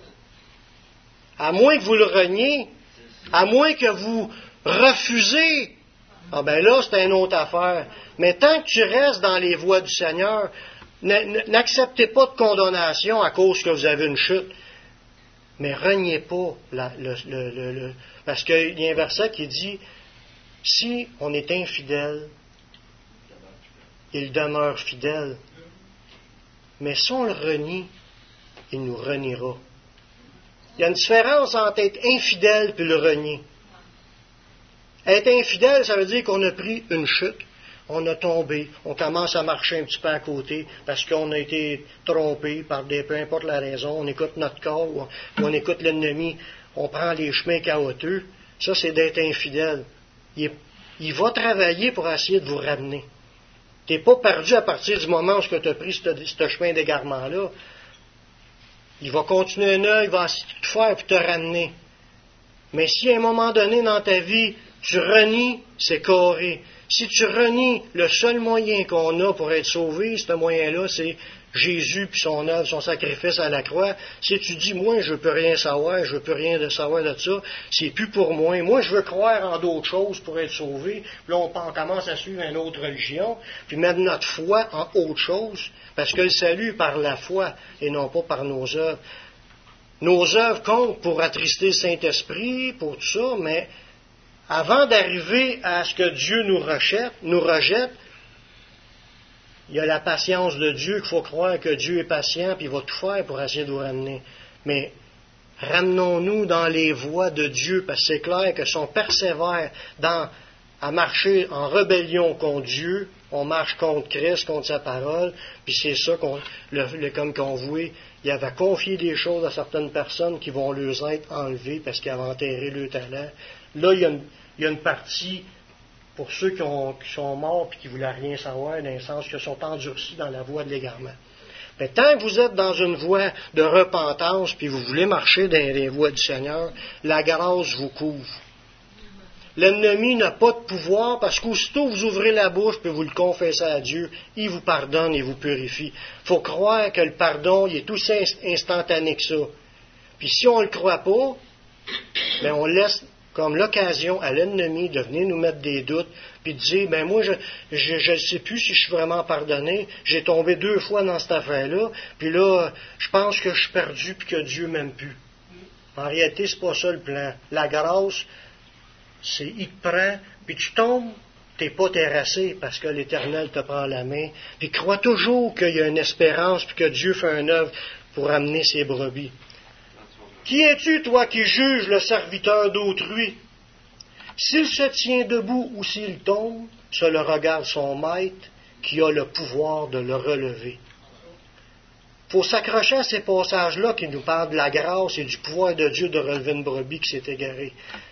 À moins que vous refusez. Ah ben là, c'est une autre affaire. Mais tant que tu restes dans les voies du Seigneur, n'acceptez pas de condamnation à cause que vous avez une chute. Mais reniez pas parce qu'il y a un verset qui dit, si on est infidèle, il demeure fidèle. Mais si on le renie, il nous reniera. Il y a une différence entre être infidèle et le renier. Être infidèle, ça veut dire qu'on a pris une chute, on a tombé, on commence à marcher un petit peu à côté parce qu'on a été trompé par peu importe la raison, on écoute notre corps ou on écoute l'ennemi, on prend les chemins chaotiques. Ça, c'est d'être infidèle. Il va travailler pour essayer de vous ramener. Tu n'es pas perdu à partir du moment où tu as pris ce chemin d'égarement-là. Il va continuer un œil, il va essayer de tout faire pour te ramener. Mais si à un moment donné dans ta vie, tu renies, c'est carré. Si tu renies le seul moyen qu'on a pour être sauvé, ce moyen-là, c'est Jésus puis son œuvre, son sacrifice à la croix. Si tu dis, moi, je ne peux rien savoir, je ne peux rien savoir de ça, c'est plus pour moi. Moi, je veux croire en d'autres choses pour être sauvé. Puis là, on commence à suivre une autre religion, puis mettre notre foi en autre chose, parce que le salut est par la foi et non pas par nos œuvres. Nos œuvres comptent pour attrister le Saint-Esprit, pour tout ça, mais avant d'arriver à ce que Dieu nous rejette, il y a la patience de Dieu, qu'il faut croire que Dieu est patient, puis il va tout faire pour essayer de nous ramener. Mais ramenons-nous dans les voies de Dieu, parce que c'est clair que si on persévère à marcher en rébellion contre Dieu, on marche contre Christ, contre sa parole, puis c'est ça comme qu'on voit, il avait confié des choses à certaines personnes qui vont leur être enlevées parce qu'ils avaient enterré leur talent. Là, il y a une partie pour ceux qui sont morts et qui ne voulaient rien savoir, dans le sens qu'ils sont endurcis dans la voie de l'égarement. Mais tant que vous êtes dans une voie de repentance puis vous voulez marcher dans les voies du Seigneur, la grâce vous couvre. L'ennemi n'a pas de pouvoir parce qu'aussitôt vous ouvrez la bouche et vous le confessez à Dieu, il vous pardonne et vous purifie. Il faut croire que le pardon il est aussi instantané que ça. Puis si on ne le croit pas, bien on laisse comme l'occasion à l'ennemi de venir nous mettre des doutes, puis de dire, ben moi, je ne sais plus si je suis vraiment pardonné, j'ai tombé 2 fois dans cette affaire-là, puis là, je pense que je suis perdu puis que Dieu m'aime plus. En réalité, c'est pas ça le plan. La grâce, c'est, il te prend, puis tu tombes, t'es pas terrassé parce que l'Éternel te prend la main, puis crois toujours qu'il y a une espérance, puis que Dieu fait une œuvre pour amener ses brebis. Qui es-tu, toi, qui juges le serviteur d'autrui? S'il se tient debout ou s'il tombe, ce le regarde son maître, qui a le pouvoir de le relever. Il faut s'accrocher à ces passages-là qui nous parlent de la grâce et du pouvoir de Dieu de relever une brebis qui s'est égarée.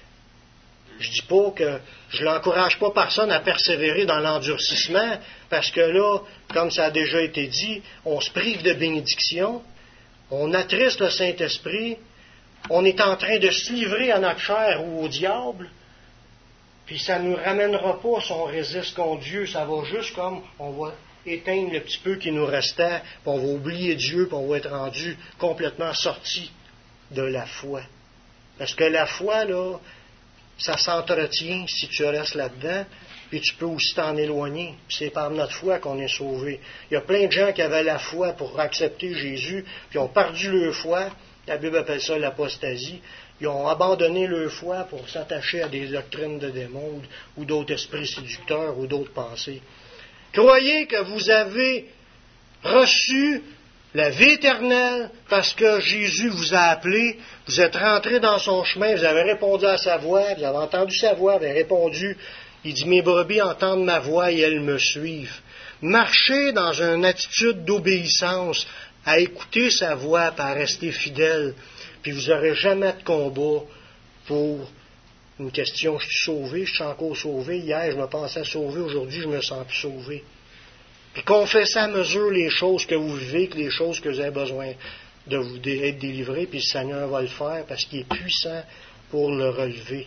Je dis pas que je l'encourage pas personne à persévérer dans l'endurcissement, parce que là, comme ça a déjà été dit, on se prive de bénédiction, on attriste le Saint-Esprit, on est en train de se livrer à notre chair ou au diable, puis ça ne nous ramènera pas si on résiste contre Dieu, ça va juste comme on va éteindre le petit peu qui nous restait, puis on va oublier Dieu, puis on va être rendu complètement sorti de la foi. Parce que la foi, là, ça s'entretient si tu restes là-dedans, puis tu peux aussi t'en éloigner. Puis c'est par notre foi qu'on est sauvé. Il y a plein de gens qui avaient la foi pour accepter Jésus, puis ont perdu leur foi. La Bible appelle ça l'apostasie. Ils ont abandonné leur foi pour s'attacher à des doctrines de démons ou d'autres esprits séducteurs ou d'autres pensées. Croyez que vous avez reçu la vie éternelle parce que Jésus vous a appelé, vous êtes rentré dans son chemin, vous avez répondu à sa voix, vous avez entendu sa voix, vous avez répondu. Il dit, mes brebis entendent ma voix et elles me suivent. Marchez dans une attitude d'obéissance, à écouter sa voix, à rester fidèle, puis vous n'aurez jamais de combat pour une question, je suis sauvé, je suis encore sauvé, hier je me pensais sauvé, aujourd'hui je me sens plus sauvé. Puis confessez à mesure les choses que vous vivez, que les choses que vous avez besoin de vous être délivrés, puis le Seigneur va le faire parce qu'il est puissant pour le relever.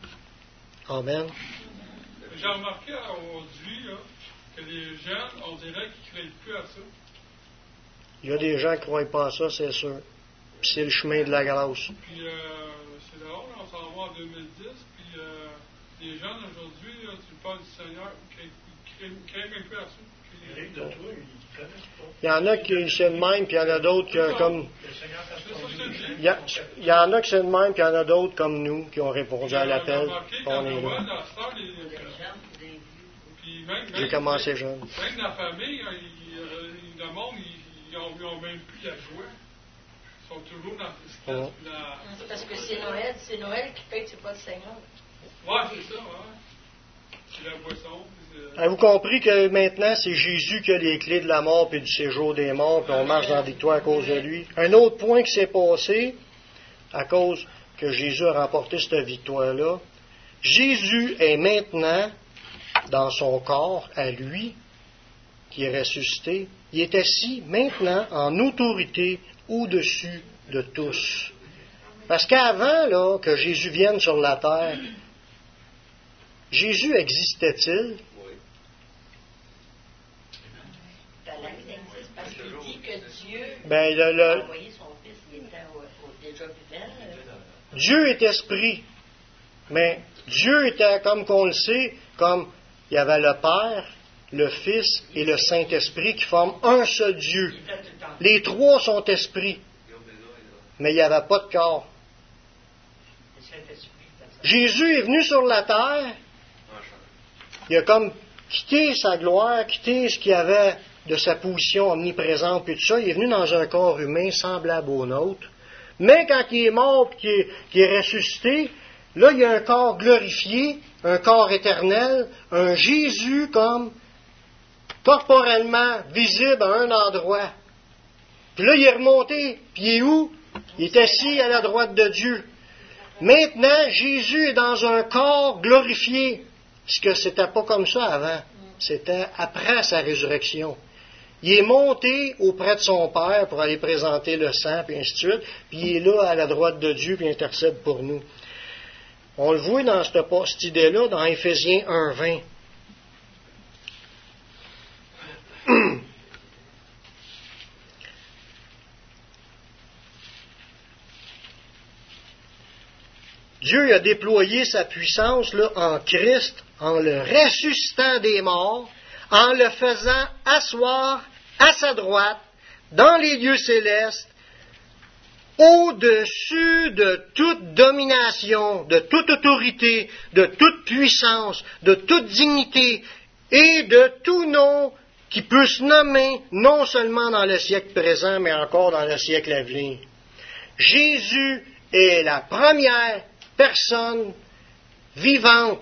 Amen. J'ai remarqué aujourd'hui là, que les jeunes, on dirait qu'ils ne croient plus à ça. Il y a des gens qui ne croient pas à ça, c'est sûr. Puis c'est le chemin de la grâce. Puis c'est drôle, on s'en va en 2010, puis les jeunes aujourd'hui, là, tu parles du Seigneur, qui ne croient même plus à ça. Il y en a qui c'est le même, puis il y en a d'autres qui comme. Il y en a qui c'est le même, puis il y en a d'autres comme nous qui ont répondu à l'appel. On est là. J'ai commencé jeune. Même dans la famille, le monde, ils n'ont même plus la joie. Ils sont toujours dans la. C'est parce que c'est Noël qui fait, c'est pas le Seigneur. Ouais, c'est ça, ouais. C'est la boisson. Avez-vous compris que maintenant, c'est Jésus qui a les clés de la mort et du séjour des morts, puis on marche dans la victoire à cause de lui. Un autre point qui s'est passé, à cause que Jésus a remporté cette victoire-là, Jésus est maintenant, dans son corps, à lui, qui est ressuscité, il est assis maintenant en autorité au-dessus de tous. Parce qu'avant, là, que Jésus vienne sur la terre, Jésus existait-il? Parce qu'il dit que Dieu a envoyé son Fils, il était déjà vivant. Dieu est esprit. Mais Dieu était, comme qu'on le sait, comme il y avait le Père, le Fils et le Saint-Esprit qui forment un seul Dieu. Les trois sont esprits. Mais il n'y avait pas de corps. Jésus est venu sur la terre. Il a comme quitté sa gloire, quitté ce qu'il y avait de sa position omniprésente et tout ça. Il est venu dans un corps humain semblable au nôtre. Mais quand il est mort et qu'il est ressuscité, là, il y a un corps glorifié, un corps éternel, un Jésus comme corporellement visible à un endroit. Puis là, il est remonté. Puis il est où? Il est assis à la droite de Dieu. Maintenant, Jésus est dans un corps glorifié. Parce que c'était pas comme ça avant. C'était après sa résurrection. Il est monté auprès de son Père pour aller présenter le sang, puis ainsi de suite. Puis il est là à la droite de Dieu, puis il intercède pour nous. On le voit dans cette idée-là, dans Éphésiens 1:20. Dieu a déployé sa puissance là, en Christ, en le ressuscitant des morts, en le faisant asseoir à sa droite, dans les lieux célestes, au-dessus de toute domination, de toute autorité, de toute puissance, de toute dignité et de tout nom qui peut se nommer non seulement dans le siècle présent, mais encore dans le siècle à venir. Jésus est la première personne vivante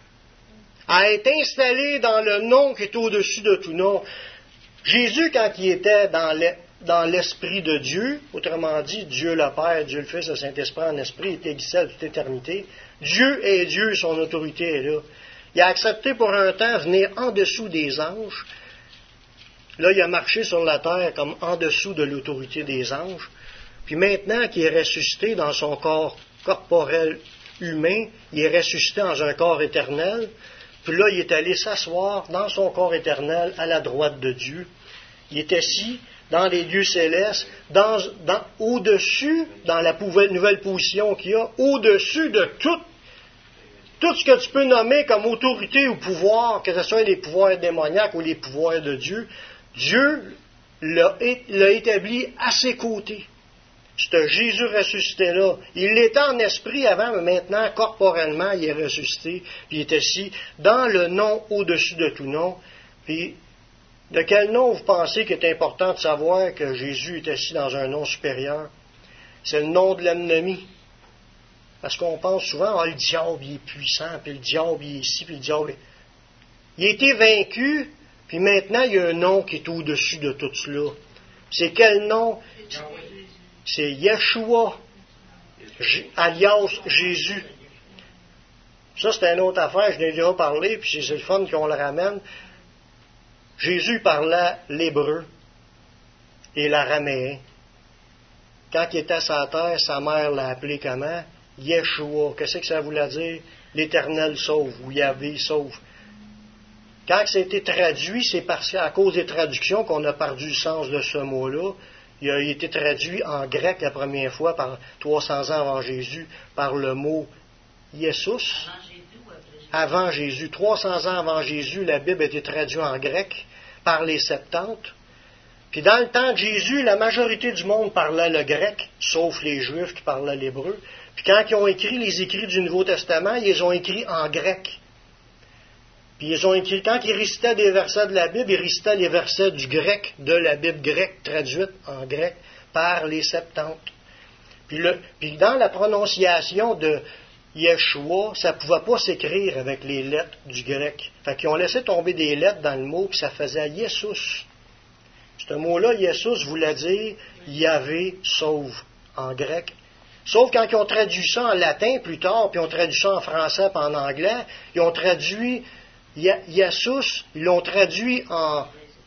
à être installée dans le nom qui est au-dessus de tout nom. Jésus, quand il était dans l'Esprit de Dieu, autrement dit, Dieu le Père, Dieu le Fils, le Saint-Esprit en esprit, il existait à toute éternité. Dieu est Dieu, son autorité est là. Il a accepté pour un temps venir en dessous des anges. Là, il a marché sur la terre comme en dessous de l'autorité des anges. Puis maintenant qu'il est ressuscité dans son corps corporel humain, il est ressuscité dans un corps éternel. Puis là, il est allé s'asseoir dans son corps éternel à la droite de Dieu. Il est assis dans les lieux célestes, au-dessus, dans la nouvelle position qu'il a, au-dessus de tout ce que tu peux nommer comme autorité ou pouvoir, que ce soit les pouvoirs démoniaques ou les pouvoirs de Dieu. Dieu l'a établi à ses côtés. Ce Jésus ressuscité-là, il l'était en esprit avant, mais maintenant, corporellement, il est ressuscité, puis il est assis dans le nom au-dessus de tout nom. Puis, de quel nom vous pensez qu'il est important de savoir que Jésus est assis dans un nom supérieur? C'est le nom de l'ennemi. Parce qu'on pense souvent, le diable, il est puissant, puis le diable, il est ici, puis le diable... Il a été vaincu, puis maintenant, il y a un nom qui est au-dessus de tout cela. C'est quel nom? C'est Yeshua, alias Jésus. Ça, c'est une autre affaire, je l'ai déjà parlé, puis c'est le fun qu'on le ramène. Jésus parlait l'hébreu et l'araméen. Quand il était sur la terre, sa mère l'a appelé comment? Yeshua. Qu'est-ce que ça voulait dire? L'Éternel sauve, ou Yahvé sauve. Quand ça a été traduit, c'est à cause des traductions qu'on a perdu le sens de ce mot-là. Il a été traduit en grec la première fois, par 300 ans avant Jésus, par le mot Iesous. Avant Jésus. 300 ans avant Jésus, la Bible a été traduite en grec par les Septante. Puis dans le temps de Jésus, la majorité du monde parlait le grec, sauf les Juifs qui parlaient l'hébreu. Puis quand ils ont écrit les écrits du Nouveau Testament, ils les ont écrits en grec. Puis ils ont écrit, quand ils récitaient des versets de la Bible, ils récitaient les versets du grec, de la Bible grecque, traduite en grec par les Septante. Puis dans la prononciation de Yeshua, ça ne pouvait pas s'écrire avec les lettres du grec. Fait qu'ils ont laissé tomber des lettres dans le mot, puis ça faisait Yessus. Ce mot-là, Yessus, voulait dire Yahvé sauve en grec. Sauf quand ils ont traduit ça en latin plus tard, puis ils ont traduit ça en français puis en anglais, ils ont traduit Yessus, ils l'ont traduit en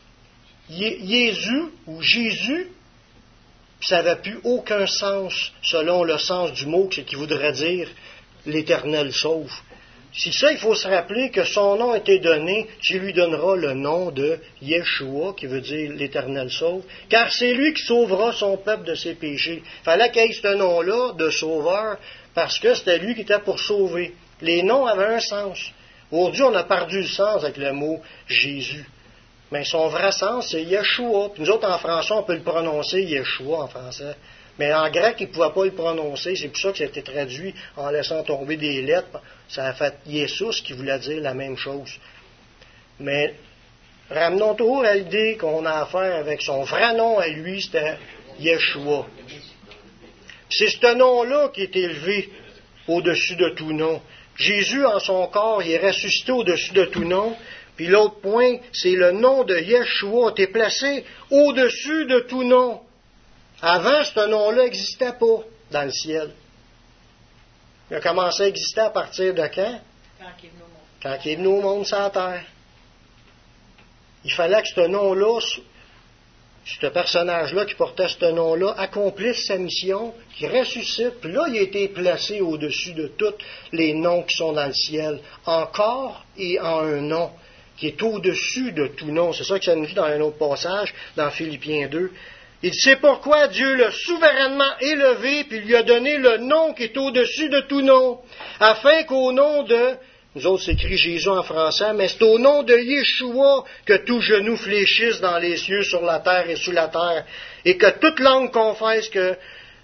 Jésus ou Jésus, puis ça n'avait plus aucun sens selon le sens du mot qui voudrait dire l'Éternel sauve. C'est ça, il faut se rappeler que son nom a été donné, tu lui donneras le nom de Yeshua, qui veut dire l'Éternel sauve, car c'est lui qui sauvera son peuple de ses péchés. Il fallait qu'il y ait ce nom-là de sauveur, parce que c'était lui qui était pour sauver. Les noms avaient un sens. Aujourd'hui, on a perdu le sens avec le mot Jésus. Mais son vrai sens, c'est Yeshua. Puis nous autres, en français, on peut le prononcer Yeshua en français. Mais en grec, ils ne pouvaient pas le prononcer. C'est pour ça que ça a été traduit en laissant tomber des lettres. Ça a fait Jesus qui voulait dire la même chose. Mais ramenons toujours à l'idée qu'on a affaire avec son vrai nom à lui, c'était Yeshua. C'est ce nom-là qui est élevé au-dessus de tout nom. Jésus, en son corps, il est ressuscité au-dessus de tout nom. Puis l'autre point, c'est le nom de Yeshua a été placé au-dessus de tout nom. Avant, ce nom-là n'existait pas dans le ciel. Il a commencé à exister à partir de quand? Quand il est venu au monde sur la terre. Il fallait que ce nom-là, ce personnage-là qui portait ce nom-là, accomplisse sa mission, qu'il ressuscite. Puis là, il a été placé au-dessus de tous les noms qui sont dans le ciel. Encore et en un nom, qui est au-dessus de tout nom. C'est ça que ça nous dit dans un autre passage, dans Philippiens 2. Il sait pourquoi Dieu l'a souverainement élevé, puis lui a donné le nom qui est au-dessus de tout nom, afin qu'au nom de, nous autres c'est écrit Jésus en français, mais c'est au nom de Yeshua que tout genou fléchisse dans les cieux, sur la terre et sous la terre, et que toute langue confesse que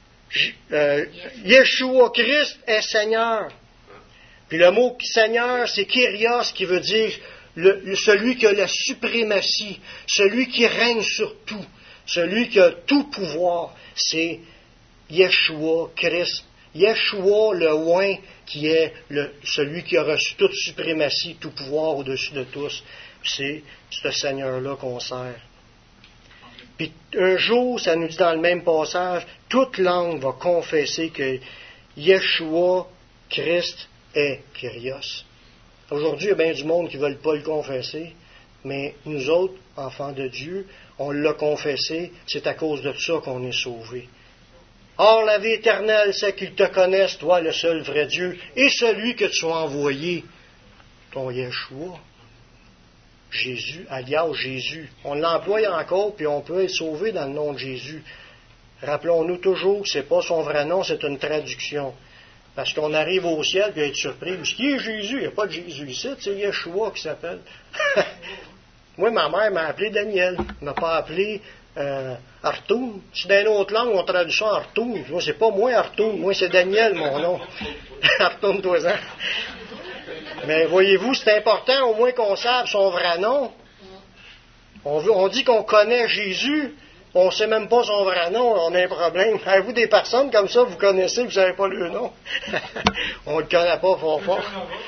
Yeshua Christ est Seigneur. Puis le mot Seigneur, c'est Kyrios, qui veut dire celui qui a la suprématie, celui qui règne sur tout. Celui qui a tout pouvoir, c'est Yeshua Christ. Yeshua, le oint, qui est celui qui a reçu toute suprématie, tout pouvoir au-dessus de tous. C'est ce Seigneur-là qu'on sert. Puis un jour, ça nous dit dans le même passage, toute langue va confesser que Yeshua Christ est Kyrios. Aujourd'hui, il y a bien du monde qui ne veulent pas le confesser, mais nous autres, enfants de Dieu, on l'a confessé, c'est à cause de ça qu'on est sauvés. Or, la vie éternelle, c'est qu'ils te connaissent, toi, le seul vrai Dieu, et celui que tu as envoyé, ton Yeshua, Jésus, alias Jésus. On l'emploie encore, puis on peut être sauvé dans le nom de Jésus. Rappelons-nous toujours que ce n'est pas son vrai nom, c'est une traduction. Parce qu'on arrive au ciel et être surpris. Qui est Jésus? Il n'y a pas de Jésus ici, c'est Yeshua qui s'appelle. Moi, ma mère m'a appelé Daniel. Elle ne m'a pas appelé Artoum. Si dans une autre langue, on traduit ça Artoum. Moi, c'est pas moi Artoum. Moi, c'est Daniel, mon nom. Artoum, toi, hein? Mais voyez-vous, c'est important au moins qu'on sache son vrai nom. On dit qu'on connaît Jésus. On ne sait même pas son vrai nom, on a un problème. Avez-vous des personnes comme ça, vous connaissez, vous ne savez pas le nom? On ne le connaît pas fort.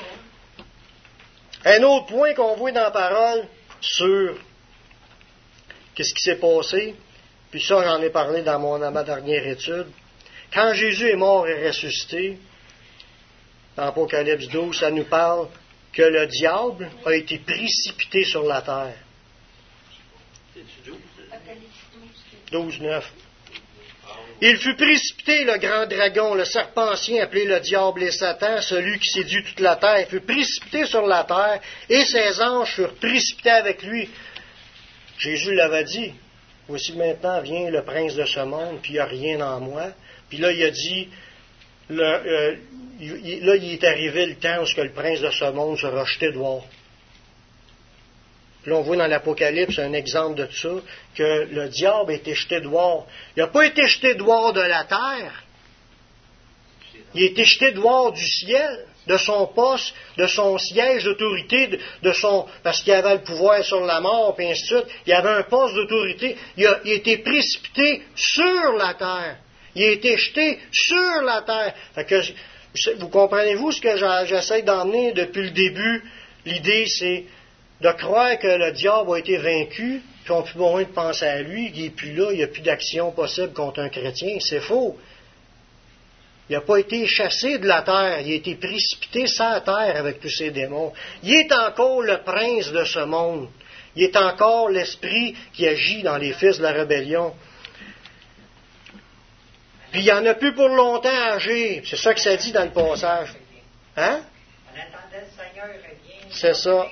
Un autre point qu'on voit dans la parole sur qu'est-ce qui s'est passé, puis ça, j'en ai parlé dans ma dernière étude. Quand Jésus est mort et ressuscité, dans Apocalypse 12, ça nous parle que le diable a été précipité sur la terre. 12:9. Il fut précipité, le grand dragon, le serpent ancien appelé le diable et Satan, celui qui séduit toute la terre. Il fut précipité sur la terre et ses anges furent précipités avec lui. Jésus l'avait dit, voici maintenant vient le prince de ce monde, puis il n'y a rien en moi. Puis là, il a dit, là, il est arrivé le temps où le prince de ce monde sera jeté dehors. Puis là, on voit dans l'Apocalypse un exemple de ça, que le diable a été jeté dehors. Il n'a pas été jeté dehors de la terre. Il a été jeté dehors du ciel, de son poste, de son siège d'autorité, parce qu'il avait le pouvoir sur la mort, puis ainsi de suite. Il avait un poste d'autorité. Il a été précipité sur la terre. Il a été jeté sur la terre. Fait que, vous comprenez-vous ce que j'essaie d'emmener depuis le début? L'idée, c'est de croire que le diable a été vaincu, puis on n'a plus besoin de penser à lui, il n'est plus là, il n'y a plus d'action possible contre un chrétien. C'est faux. Il n'a pas été chassé de la terre, il a été précipité sur la terre avec tous ses démons. Il est encore le prince de ce monde. Il est encore l'esprit qui agit dans les fils de la rébellion. Puis il n'y en a plus pour longtemps à agir. C'est ça que ça dit dans le passage. Hein? On attendait le C'est ça.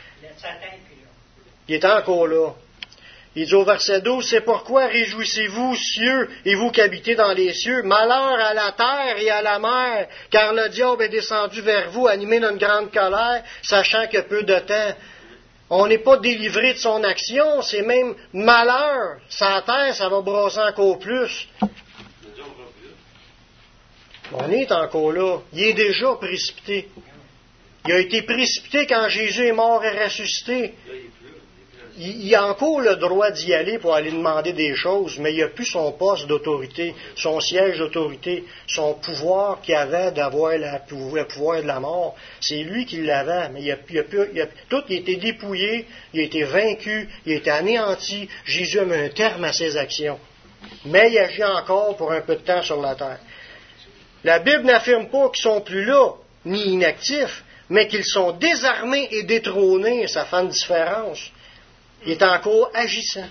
Il est encore là. Il dit au verset 12, « C'est pourquoi réjouissez-vous, cieux, et vous qui habitez dans les cieux, malheur à la terre et à la mer, car le diable est descendu vers vous, animé d'une grande colère, sachant que peu de temps. » On n'est pas délivré de son action, c'est même malheur. Sa terre, ça va brasser encore plus. On est encore là. Il est déjà précipité. Il a été précipité quand Jésus est mort et ressuscité. Il a encore le droit d'y aller pour aller demander des choses, mais il n'a plus son poste d'autorité, son siège d'autorité, son pouvoir qu'il avait d'avoir le pouvoir de la mort. C'est lui qui l'avait, mais tout a été dépouillé, il a été vaincu, il a été anéanti. Jésus a mis un terme à ses actions. Mais il agit encore pour un peu de temps sur la terre. La Bible n'affirme pas qu'ils sont plus là, ni inactifs, mais qu'ils sont désarmés et détrônés. Ça fait une différence. Il est encore agissant.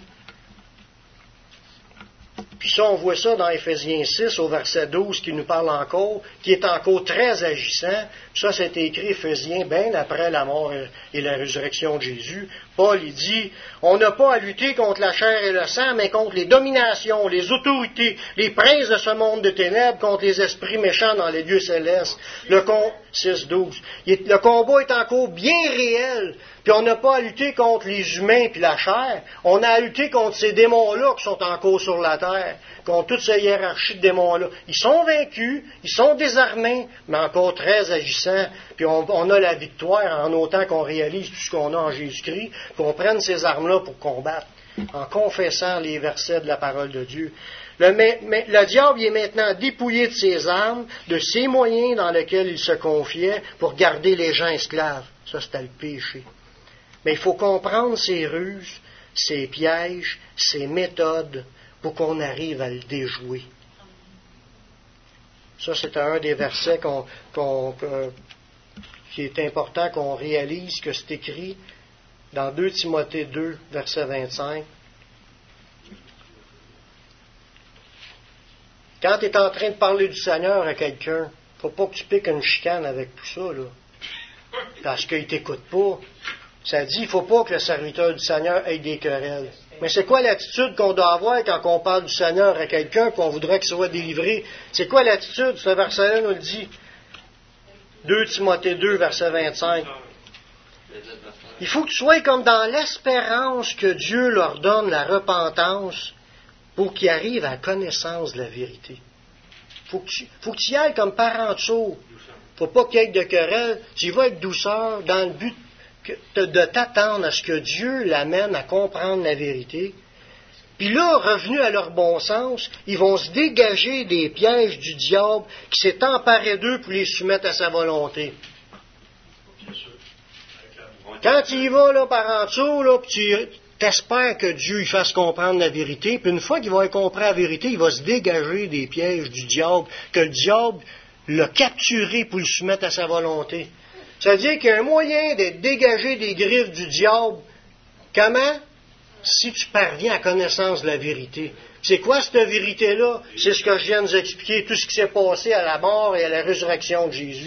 Puis ça, on voit ça dans Éphésiens 6, au verset 12, qui nous parle encore, qui est encore très agissant. Ça, c'est écrit Éphésiens, bien après la mort et la résurrection de Jésus. Paul, il dit, on n'a pas à lutter contre la chair et le sang, mais contre les dominations, les autorités, les princes de ce monde de ténèbres, contre les esprits méchants dans les lieux célestes. 6-12. Le combat est encore bien réel. Puis on n'a pas à lutter contre les humains puis la chair. On a à lutter contre ces démons-là qui sont encore sur la terre, contre toute cette hiérarchie de démons-là. Ils sont vaincus, ils sont désarmés, mais encore très agissants. Puis on a la victoire en autant qu'on réalise tout ce qu'on a en Jésus-Christ, qu'on prenne ces armes-là pour combattre, en confessant les versets de la parole de Dieu. Le diable il est maintenant dépouillé de ses armes, de ses moyens dans lesquels il se confiait pour garder les gens esclaves. Ça, c'était le péché. Mais il faut comprendre ses ruses, ses pièges, ses méthodes pour qu'on arrive à le déjouer. Ça, c'est un des versets qui est important qu'on réalise que c'est écrit dans 2 Timothée 2, verset 25. Quand tu es en train de parler du Seigneur à quelqu'un, il ne faut pas que tu piques une chicane avec tout ça, là, parce qu'il ne t'écoute pas. Ça dit, il ne faut pas que le serviteur du Seigneur ait des querelles. Mais c'est quoi l'attitude qu'on doit avoir quand on parle du Seigneur à quelqu'un qu'on voudrait qu'il soit délivré? C'est quoi l'attitude? Ce verset-là nous le dit. 2 Timothée 2, verset 25. Il faut que tu sois comme dans l'espérance que Dieu leur donne la repentance pour qu'ils arrivent à la connaissance de la vérité. Faut que tu y ailles comme parent de sourd. Faut pas qu'il y ait de querelle. Tu y vas avec douceur dans le but de t'attendre à ce que Dieu l'amène à comprendre la vérité. Puis là, revenus à leur bon sens, ils vont se dégager des pièges du diable qui s'est emparé d'eux pour les soumettre à sa volonté. Quand tu y vas là, par en dessous, là, puis tu espères que Dieu lui fasse comprendre la vérité, puis une fois qu'il va comprendre la vérité, il va se dégager des pièges du diable, que le diable l'a capturé pour le soumettre à sa volonté. C'est-à-dire qu'il y a un moyen d'être dégagé des griffes du diable. Comment? Si tu parviens à connaissance de la vérité. C'est quoi cette vérité-là? C'est ce que je viens de vous expliquer, tout ce qui s'est passé à la mort et à la résurrection de Jésus.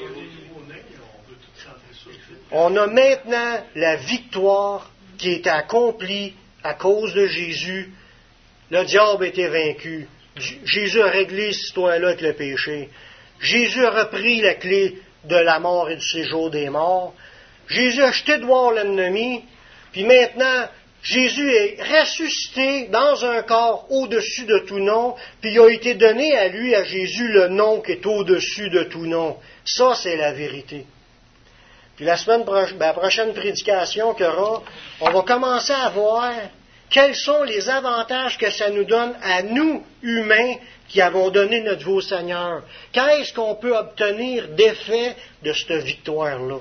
On a maintenant la victoire qui est accomplie à cause de Jésus. Le diable a été vaincu. Jésus a réglé cette histoire-là avec le péché. Jésus a repris la clé de la mort et du séjour des morts. Jésus a jeté dehors l'ennemi, puis maintenant, Jésus est ressuscité dans un corps au-dessus de tout nom, puis il a été donné à lui, à Jésus, le nom qui est au-dessus de tout nom. Ça, c'est la vérité. Puis la prochaine prédication qu'il y aura, on va commencer à voir quels sont les avantages que ça nous donne à nous, humains, qui avons donné notre vie au Seigneur. Qu'est-ce qu'on peut obtenir d'effet de cette victoire-là?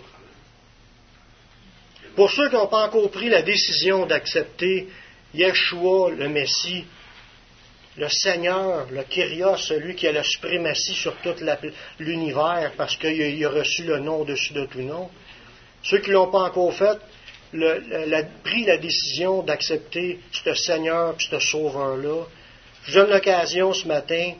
Pour ceux qui n'ont pas encore pris la décision d'accepter Yeshua, le Messie, le Seigneur, le Kyrios, celui qui a la suprématie sur tout l'univers parce qu'il a reçu le nom au-dessus de tout nom, ceux qui ne l'ont pas encore fait, pris la décision d'accepter ce Seigneur, ce Sauveur-là, je vous donne l'occasion ce matin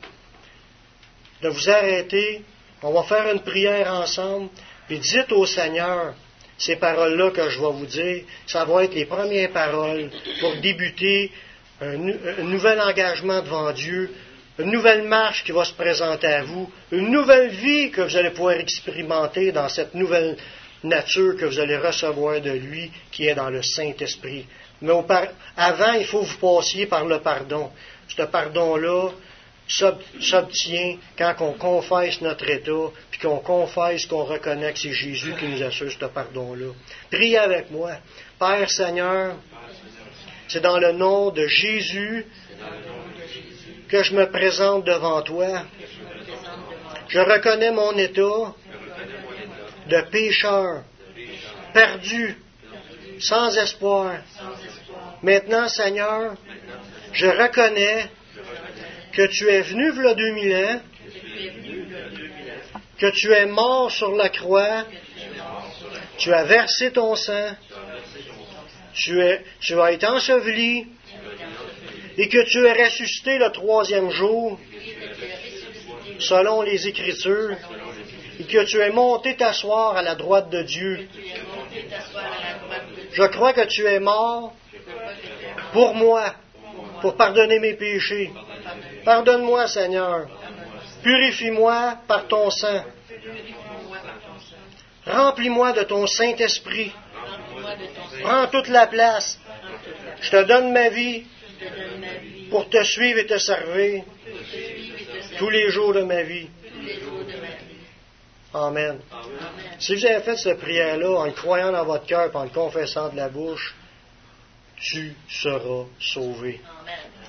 de vous arrêter. On va faire une prière ensemble. Puis dites au Seigneur, ces paroles-là que je vais vous dire, ça va être les premières paroles pour débuter un nouvel engagement devant Dieu, une nouvelle marche qui va se présenter à vous, une nouvelle vie que vous allez pouvoir expérimenter dans cette nouvelle nature que vous allez recevoir de lui, qui est dans le Saint-Esprit. Mais avant, il faut que vous passiez par le pardon. Ce pardon-là s'obtient quand on confesse notre état, puis qu'on confesse qu'on reconnaît que c'est Jésus qui nous assure ce pardon-là. Priez avec moi. Père Seigneur, c'est dans le nom de Jésus que je me présente devant toi. Je reconnais mon état de pécheur, perdu, sans espoir. Maintenant, Seigneur, je reconnais que tu es venu v'là 2000 ans, que tu es mort sur la croix, tu as versé ton sang, tu as été enseveli, et que tu es ressuscité le 3e jour, selon les Écritures, et que tu es monté t'asseoir à la droite de Dieu. Je crois que tu es mort pour moi, pour pardonner mes péchés. Pardonne-moi, Seigneur. Purifie-moi par ton sang. Remplis-moi de ton Saint-Esprit. Prends toute la place. Je te donne ma vie pour te suivre et te servir tous les jours de ma vie. Amen. Si vous avez fait cette prière-là en croyant dans votre cœur et en le confessant de la bouche, tu seras sauvé. Amen.